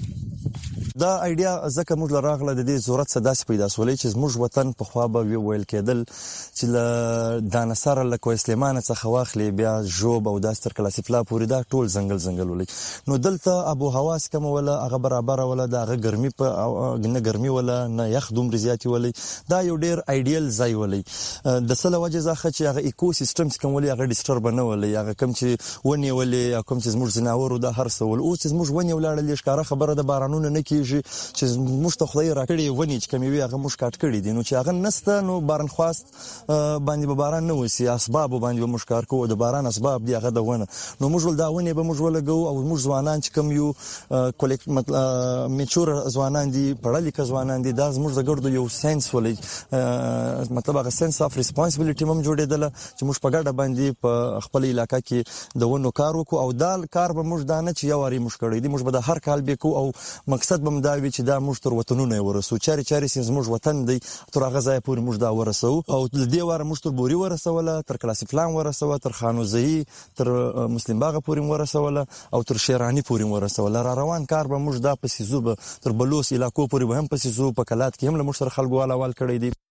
دا ایډیا ځکه موږ لراغله د دې ضرورت صداسي پیدا سولې چې موږ وطن په خوا به ویل کېدل چې ل دانسر له کوه سلیمان څخه واخلي بیا جوب او داستر کلاسیفلا پوری دا ټول زنګل زنګل ولې نو دلته ابو هواس کوم ولا هغه برابر ولا دا هغه ګرمي په نه ګرمي ولا نه یخ دوم رضایتي ولې دا یو ډیر ایډیل ځای ولې د سله وجه ځخه چې هغه ایکو سیستم کوم ولې هغه ډیسټرب نه ولې هغه کوم چې ونی ولې کوم چې موږ زناور دا هر څه ول اوس موږ ونی ولاړل ښکارا خبره د بارانونو نه کیږي چې موږ ته خدای راکړي ونی چې کومي هغه موږ کاټ کړی دي نو چې هغه نسته نو باران خواست باندې به باران نه وسی اسباب باندې موږ کار کوو د باران اسباب دی هغه د ونه نو موږ ول دا ونی به موږ ولګو او موږ ځوانان چې کوم یو کولیکټ مطلب میچور ځوانان دي پړل کې ځوانان دي دا موږ زګردو یو سنس ولې مطلب هغه سنس اف ریسپانسیبিলিټی مم جوړېدل چې موږ په ګډه باندې په خپل علاقې کې د ونو کار وکړو او دا کار به موږ دانه چې یو وری موږ کړی دي موږ به د هر کال به کو او مقصد بم دا وی چې دا موږ تر وطنونه ورسو چاري چاري سیمز موږ وطن دی تر هغه ځای پورې موږ دا ورسو او د دې واره موږ تر بوري ورسوله تر کلاسیفلان ورسوله تر خانوزي تر مسلم باغ پورې ورسوله او تر شیرانی پورې ورسوله را روان کار به موږ دا پسې زوب تر بلوس علاقو پورې به هم پسې زوب په کلات کې هم له موږ سره خلکو والا وال کړی دی.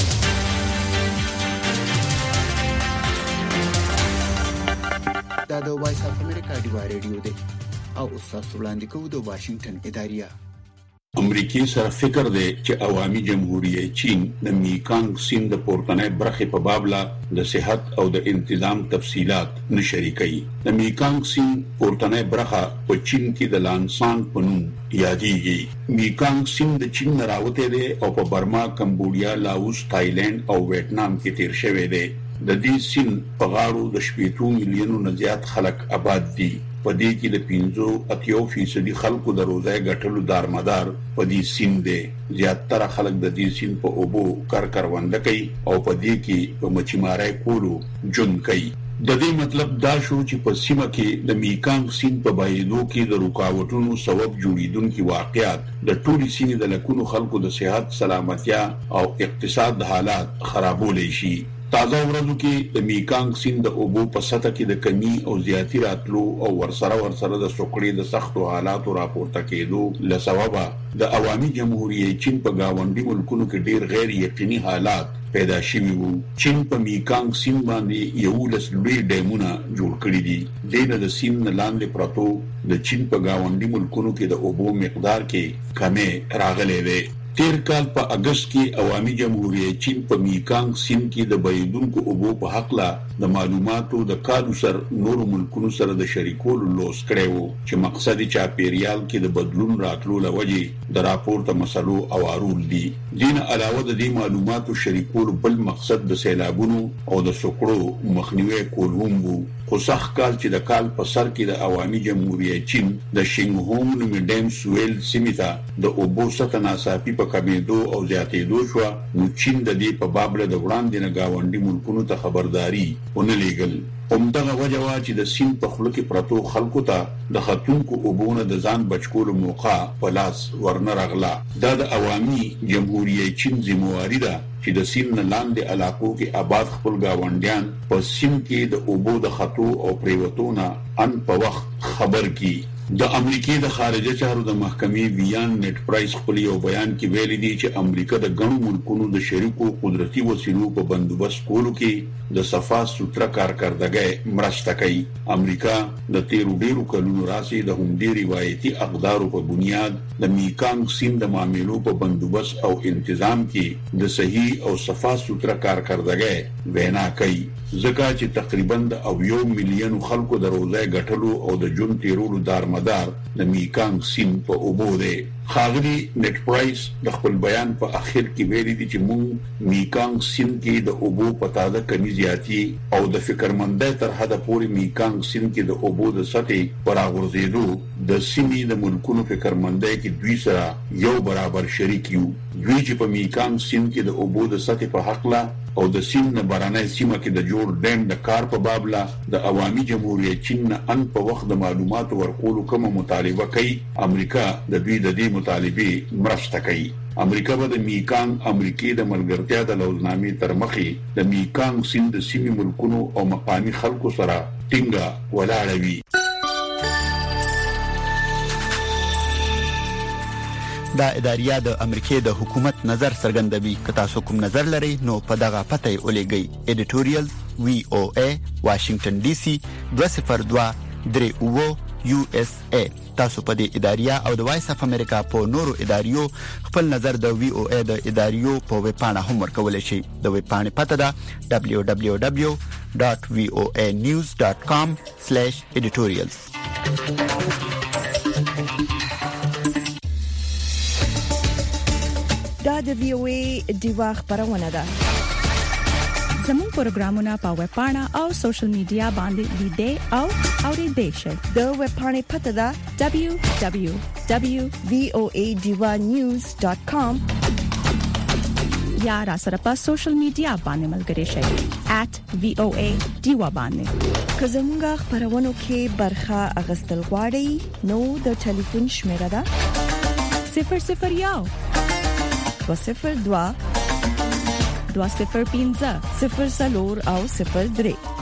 دا د وایس اف امریکا ډیوا ریډیو دی او استاد وړاندې کوو د واشنگټن اداريه. امریکای سره فکر دی چې عوامي جمهوریت چین د میکانګ سیند د پورتنۍ برخې په بابلا د صحت او د تنظیم تفصيلات نشري کوي. د میکانګ سیند پورتنۍ برخه په چین کې د لانسان په نوم یادېږي. میکانګ سیند د چین راوته دی او په برما، کمبودیا، لاوس، تایلند او ویتنام کې تیر شوی دی. د دې سیند په غاړو د شپږ میلیونو نه زیات خلک آباد دي په دې کې د پنځه اتیا فیصد خلکو د روزای ګټلو دارمدار په دې سین دی. زیاتره خلک د دې سین په اوبو کار کارونده کوي او په دې کې په مچمارۍ کولو جون کوي. د دې مطلب دا شو چې په سیمه کې د میکانګ سیند په بایدو کې د رکاوټونو سبب جوړیدونکو واقعیات د ټولي سیمې د لکونو خلکو د صحت، سلامتیا او اقتصاد حالات خرابولې شي. تازه ورځو کې د میکانګ سیند د اوبو په سطح کې د کمی او زیاتی راتلو او ورسره ورسره د سوکړې د سختو حالاتو راپورته کېدو لسببه د عوامي جمهوریت چین په گاونډي ملکونو کې ډیر غیر یقیني حالات پیدا شوي وو. چین په میکانګ سیند باندې یو لس لوی ډیمونه جوړ کړی دي. دغه د سیند لاندې پروتو د چین په گاونډي ملکونو کې د اوبو مقدار کې کمې راغلې ده. تیر کال په اگست کې عوامي جمهوریت چین په میکانګ سیند کې د بایدونکو اوبو په حق لا د معلوماتو د کالو سر نورو ملکونو سره د شریکولو لوس کړی وو چې مقصد چاپیریال کې د بدلون راتلو لوجې د راپورته مسلو اوارول دي. دین علاوه د دې معلوماتو شریکولو بل مقصد د سیلابونو او د سوکړو مخنیوي کول هم وو. خو سخت کال چې د کال په سر کې د عوامي جمهوریت چین د شینګهوم نومي ډیم سویل سیمه د اوبو سطح ناڅاپي په کمیدو او زیاتېدو شو، نو چین د دې په باب له وړاندې نه گاونډي ملکونو ته خبرداري ونه لیږل. همدغه وجه وا چې د سیند په خلو کې پرتو خلکو ته د خاتونکو اوبونه د ځان بچکولو موقع په لاس ورنه راغله. دا د عوامي جمهوریت چین ذمہواری ده چې د سیند لاندې علاقو کې آباد خپل گاونډیان په سیند کې د اوبو د خطو او پریوتونه ان په وخت خبر کی. د امریکای د خارجه چارو د محکمې ویان نت پرایس خپل یو بیان کې ویلي دي چې امریکا د غنو ملکونو د شریکو قدرتي وسیلو په بندوبست کولو کې د صفا سوتره کارکردګۍ مرسته کوي. امریکا د تیرو ډیرو کلونو راځي د همدې روایتي اقدارو په بنیاد د میکانګ سیند د معاملو په بندوبست او تنظیم کې د صحیح او صفا سوتره کارکردګۍ وینا کوي. ځکه چې تقریبا د او یو میلیون خلکو د روزای ګټلو او د جون تیرولو دارمدار د میکانګ سیند په اوبو دی. خاغلی نت پرایس د خپل بیان په اخر کې ویلي دي چې مونږ میکانګ سیند کې د اوبو په تازه کمی زیاتی او د فکرمندۍ تر حده پورې میکانګ سیند کې د اوبو د سطح پراغورځېدو د سیمې د ملکونو فکرمندۍ کې دوی سره یو برابر شریک یو. دوی چې په میکانګ سیند کې د اوبو د سطح په حق لا او د سیند برانه سیمه کې د جوړ ډیم د کار په باب لا د عوامي جمهوریت چین نه ان په وخت د معلوماتو ورکولو کوم مطالبه کوي. امریکا د دوی د دې مطالبه مرسته کوي. امریکا به د میکانګ امریکای د ملګرتیا د لوزنامې تر مخې د میکانګ سیند د سیمې ملکونو او مقامي خلکو سره ټینګه ولاړه وي. دا اداریه د امریکای د حکومت نظر څرګندوي. که تاسو کوم نظر لرئ نو په دغه پته یې ولېږئ. ایډیټوریال وی او ای واشنگټن ډي سي دوه صفر دوه درې اوه یو اس ای. تاسو په دې اداریه او د وایس اف امریکا په نورو اداریو خپل نظر د وی او ای د اداریو په ویب پاڼه هم ورکولای شئ. د ویب پاڼې پته ده دبليو دبليو دبليو ډاټ وی او ای نیوز ډاټ کام سلیش ایډیټوریالز. دا د وی او ای دیوا خبرونه ده. زموږ پروګرامونه په ویب پاڼه او سوشل میډیا باندې لیدئ او اوریدئ شئ. د ویب پاڼې پته ده دبليو دبليو دبليو ډاټ وی او ای دیوا نیوز ډاټ کام یا را سره په سوشل میډیا باندې ملګری شئ ایٹ وی او ای دیوا باندې. که زموږ خبرونو کې برخه اغستل غواړئ نو د ټلیفون شمیره ده صفر صفر یو دو صفر دوه دو صفر پنځه صفر صفر او صفر درې.